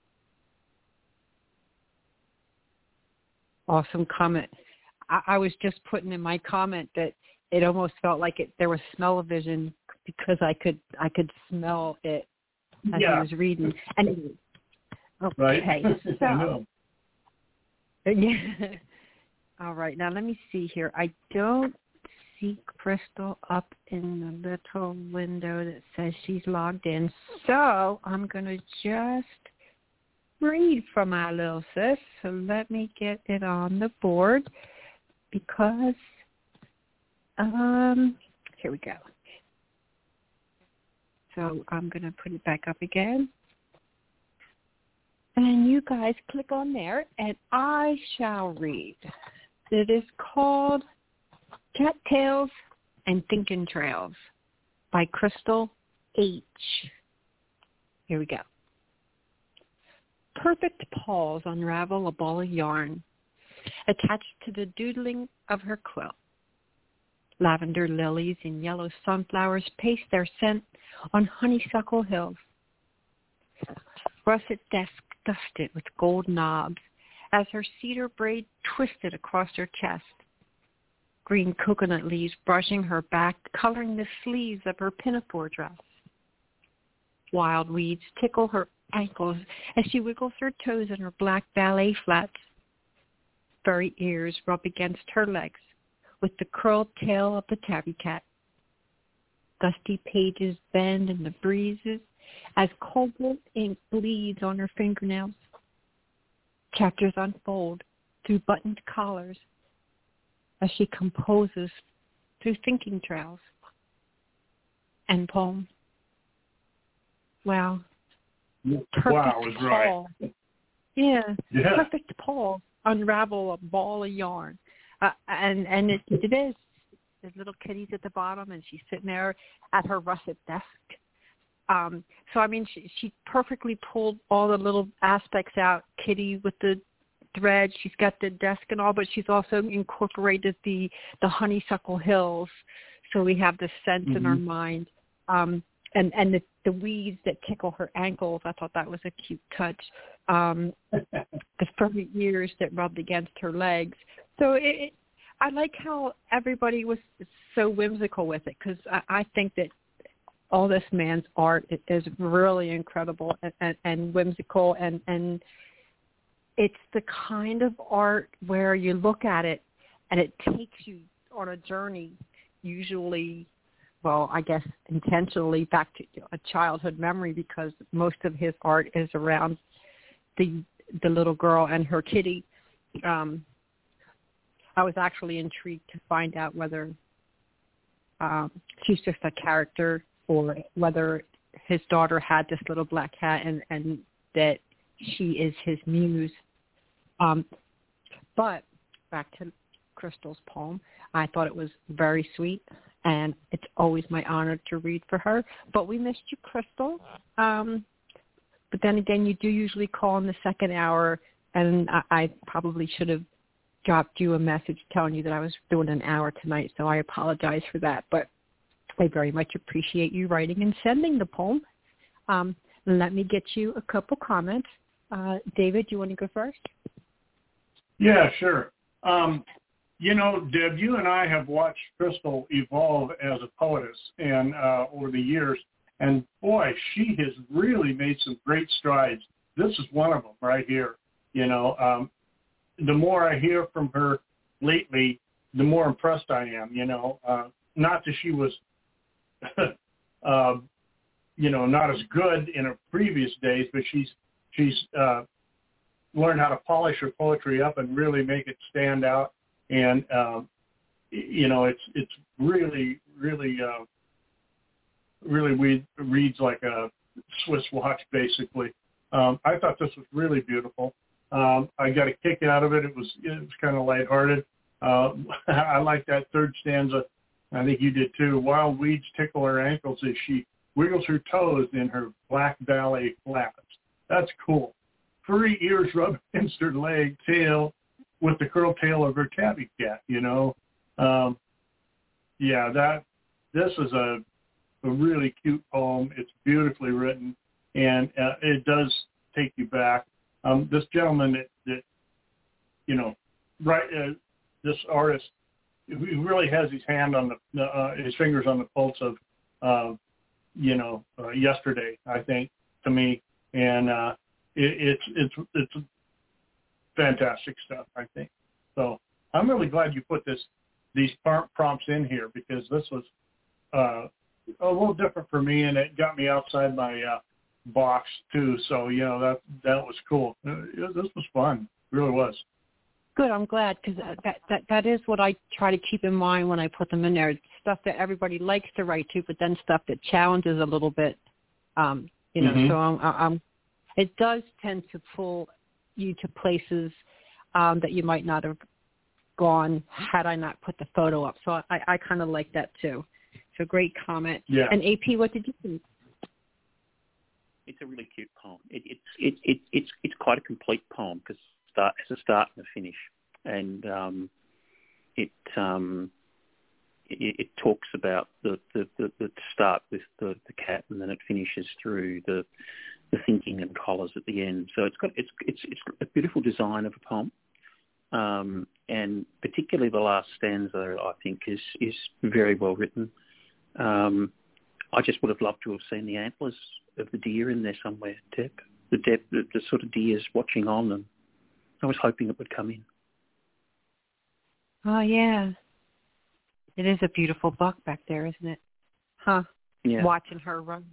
Awesome comment. I, I was just putting in my comment that it almost felt like it, there was smell-o-vision because I could I could smell it as yeah. I was reading. And okay, right. so I know. yeah. All right, now let me see here. I don't see Crystal up in the little window that says she's logged in, so I'm going to just read from our little sis. So let me get it on the board because, um, here we go. So I'm going to put it back up again. And you guys click on there, and I shall read. It is called Cattails and Thinking Trails by Crystal H. Here we go. Perfect paws unravel a ball of yarn attached to the doodling of her quilt. Lavender lilies and yellow sunflowers paste their scent on honeysuckle hills. Russet desk dusted with gold knobs as her cedar braid twisted across her chest. Green coconut leaves brushing her back, coloring the sleeves of her pinafore dress. Wild weeds tickle her ankles as she wiggles her toes in her black ballet flats. Furry ears rub against her legs with the curled tail of the tabby cat. Dusty pages bend in the breezes as cobalt ink bleeds on her fingernails. Chapters unfold through buttoned collars as she composes through thinking trails. End poem. Wow. Perfect wow, was paw. right. Yeah, yeah. Perfect paw. Unravel a ball of yarn. Uh, and and it, it is. There's little kitties at the bottom, and she's sitting there at her russet desk. Um, so, I mean, she, she perfectly pulled all the little aspects out. Kitty with the thread. She's got the desk and all, but she's also incorporated the, the honeysuckle hills. So we have the scent mm-hmm. in our mind. Um, and and the, the weeds that tickle her ankles. I thought that was a cute touch. Um, the furry ears that rubbed against her legs. So it, it, I like how everybody was so whimsical with it because I, I think that all this man's art is really incredible and, and, and whimsical, and, and it's the kind of art where you look at it and it takes you on a journey, usually, well, I guess intentionally back to a childhood memory because most of his art is around the the little girl and her kitty. Um, I was actually intrigued to find out whether um, she's just a character or whether his daughter had this little black cat and, and that she is his muse. Um, but back to Crystal's poem, I thought it was very sweet, and it's always my honor to read for her. But we missed you, Crystal. Um, but then again, you do usually call in the second hour, and I, I probably should have dropped you a message telling you that I was doing an hour tonight, so I apologize for that. But I very much appreciate you writing and sending the poem. Um, let me get you a couple comments. Uh, David, do you want to go first? Yeah, sure. Um, you know, Deb, you and I have watched Crystal evolve as a poetess and uh, over the years, and boy, she has really made some great strides. This is one of them right here. You know, um, the more I hear from her lately, the more impressed I am. You know, uh, not that she was, uh, you know, not as good in her previous days, but she's she's uh, learned how to polish her poetry up and really make it stand out. And um, you know, it's it's really really uh, really read, reads like a Swiss watch, basically. Um, I thought this was really beautiful. Um, I got a kick out of it. It was it was kind of lighthearted. Uh, I like that third stanza. I think you did too. Wild weeds tickle her ankles as she wiggles her toes in her black ballet flats. That's cool. Furry ears rub against her leg, tail with the curl tail of her tabby cat. You know, um, yeah. That this is a a really cute poem. It's beautifully written, and uh, it does take you back. Um, this gentleman that, that you know, right, uh, this artist, he really has his hand on the, uh, his fingers on the pulse of, uh, you know, uh, yesterday, I think, to me, and uh, it, it's it's it's fantastic stuff, I think. So I'm really glad you put this these prompts in here, because this was uh, a little different for me, and it got me outside my uh, box too. So you know that that was cool. This was fun. It really was. Good. I'm glad, because that, that that is what I try to keep in mind when I put them in there. Stuff that everybody likes to write to, but then stuff that challenges a little bit. Um, you know, mm-hmm. so I'm, I'm, it does tend to pull you to places um, that you might not have gone had I not put the photo up. So I, I kind of like that too. So great comment. Yeah. And A P, what did you think? It's a really cute poem. It, it's it, it, it's it's quite a complete poem, because start it's a start and a finish, and um, it, um, it it talks about the the, the, the start with the, the cat, and then it finishes through the the thinking and collars at the end. So it's got it's it's it's a beautiful design of a poem, um, and particularly the last stanza I think is is very well written. Um, I just would have loved to have seen the antlers of the deer in there somewhere, Deb. The, Deb, the, the sort of deer's watching on, and I was hoping it would come in. Oh, yeah. It is a beautiful buck back there, isn't it? Huh? Yeah. Watching her run.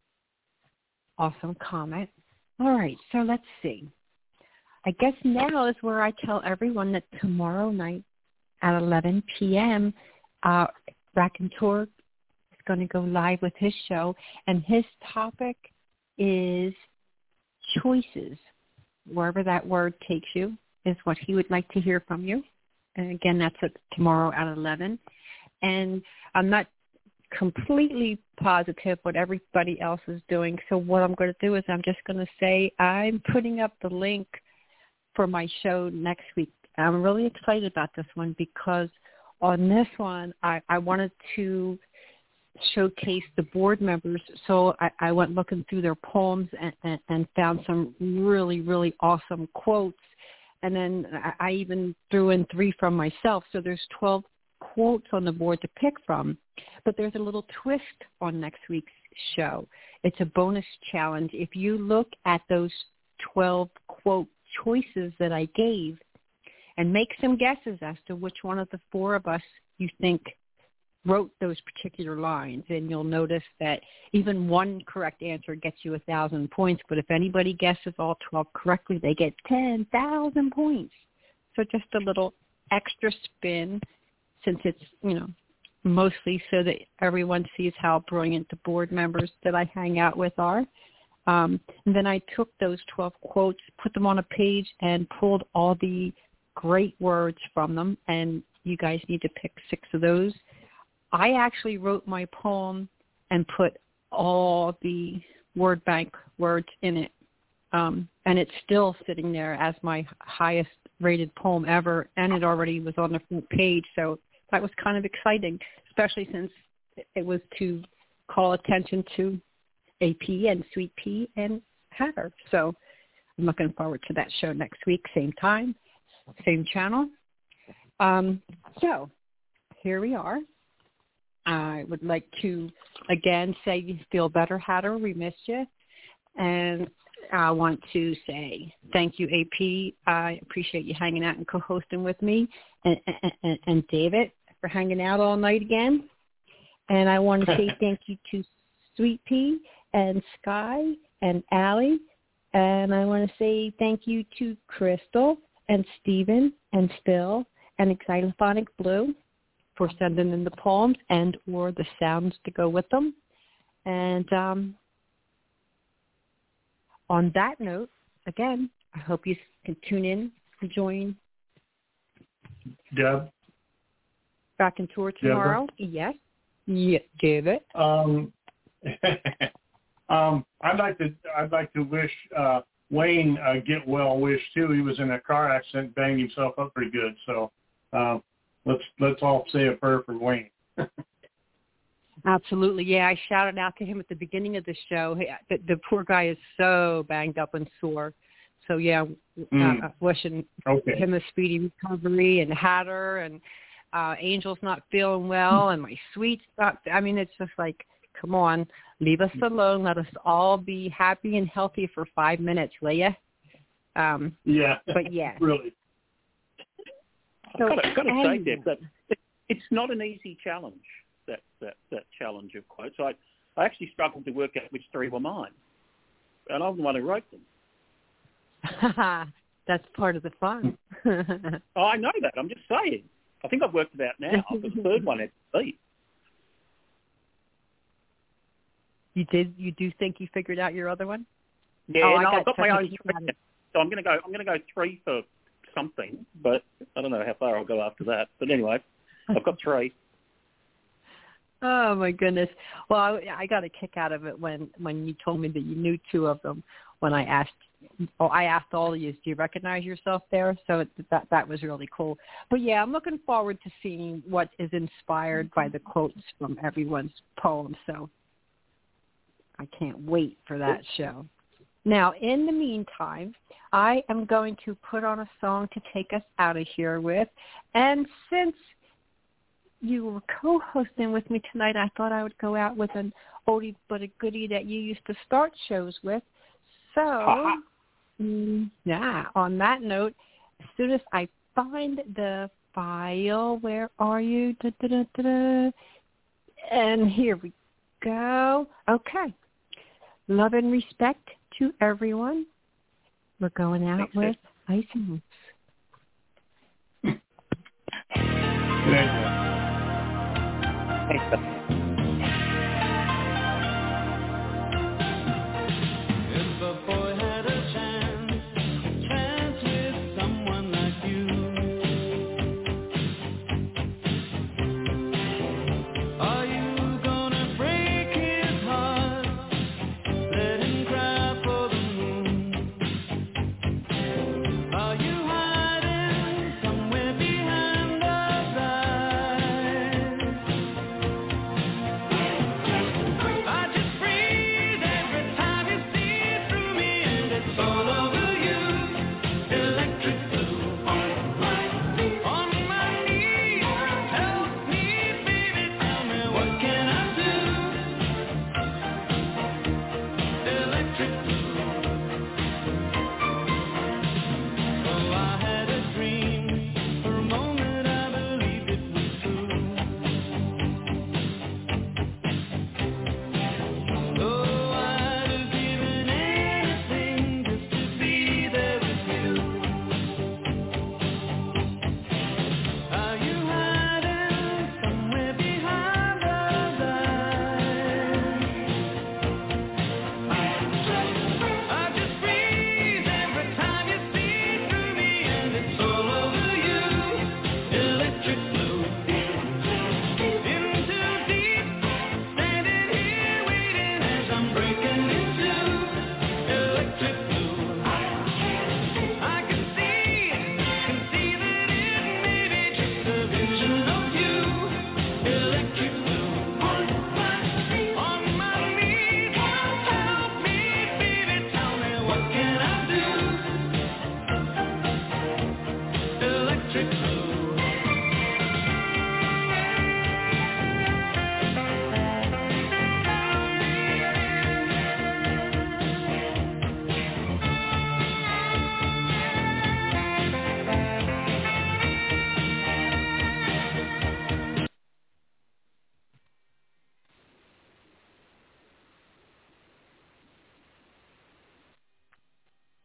Awesome comment. All right, so let's see. I guess now is where I tell everyone that tomorrow night at eleven p.m., uh, Raconteur going to go live with his show, and his topic is choices. Wherever that word takes you is what he would like to hear from you. And again, that's at tomorrow at eleven. And I'm not completely positive what everybody else is doing, so what I'm going to do is I'm just going to say I'm putting up the link for my show next week. I'm really excited about this one, because on this one I, I wanted to showcase the board members. So I, I went looking through their poems and, and, and found some really, really awesome quotes. And then I, I even threw in three from myself. So there's twelve quotes on the board to pick from. But there's a little twist on next week's show. It's a bonus challenge. If you look at those twelve quote choices that I gave and make some guesses as to which one of the four of us you think wrote those particular lines, and you'll notice that even one correct answer gets you a thousand points, but if anybody guesses all twelve correctly, they get ten thousand points. So just a little extra spin, since it's, you know, mostly so that everyone sees how brilliant the board members that I hang out with are. Um, and then I took those twelve quotes, put them on a page, and pulled all the great words from them, and you guys need to pick six of those. I actually wrote my poem and put all the word bank words in it, um, and it's still sitting there as my highest rated poem ever, and it already was on the front page, so that was kind of exciting, especially since it was to call attention to A P and Sweet Pea and Heather. So I'm looking forward to that show next week, same time, same channel. Um, so here we are. I would like to, again, say you feel better, Hatter. We missed you. And I want to say thank you, A P. I appreciate you hanging out and co-hosting with me, and, and, and David for hanging out all night again. And I want to say thank you to Sweet Pea and Sky and Allie. And I want to say thank you to Crystal and Stephen and Phil and Xylophonic Blue for sending in the poems and or the sounds to go with them. And um, on that note, again, I hope you can tune in and join Deb? Back in tour tomorrow. Deborah? Yes. Yeah, David. Um, um, I'd like to. I'd like to wish uh, Wayne uh, get well wish too. He was in a car accident, banged himself up pretty good. So uh, let's let's all say a prayer for Wayne. Absolutely. Yeah, I shouted out to him at the beginning of the show. He, the, the poor guy is so banged up and sore. So yeah, mm. uh, wishing okay. him a speedy recovery, and Hatter and. Uh, Angel's not feeling well, and my sweet's not. I mean, it's just like, come on, leave us alone. Let us all be happy and healthy for five minutes, will ya? Um, yeah. But yeah. Really. So, I've got to, got to say, Deb, that it, it's not an easy challenge, that, that, that challenge of quotes. I, I actually struggled to work out which three were mine, and I'm the one who wrote them. That's part of the fun. Oh, I know that. I'm just saying. I think I've worked it out now, but the third one had to beat. You did? You do think you figured out your other one? Yeah, oh, no, I I've got my own three, it. so I'm going to go. I'm going to go three for something, but I don't know how far I'll go after that. But anyway, I've got three. Oh my goodness! Well, I, I got a kick out of it when when you told me that you knew two of them. When I asked, oh, I asked all of you, do you recognize yourself there? So it, that that was really cool. But yeah, I'm looking forward to seeing what is inspired by the quotes from everyone's poems. So I can't wait for that show. Now, in the meantime, I am going to put on a song to take us out of here with. And since you were co-hosting with me tonight, I thought I would go out with an oldie but a goodie that you used to start shows with. So, mm, yeah, on that note, as soon as I find the file, where are you? Da, da, da, da, da. And here we go. Okay. Love and respect to everyone. We're going out Thanks, with Ice and Roots. Thanks. Are you hiding somewhere behind the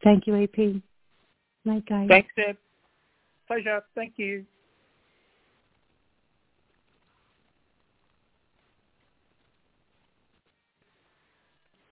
Thank you, A P. Night, guys. Thanks, Deb. Pleasure. Thank you.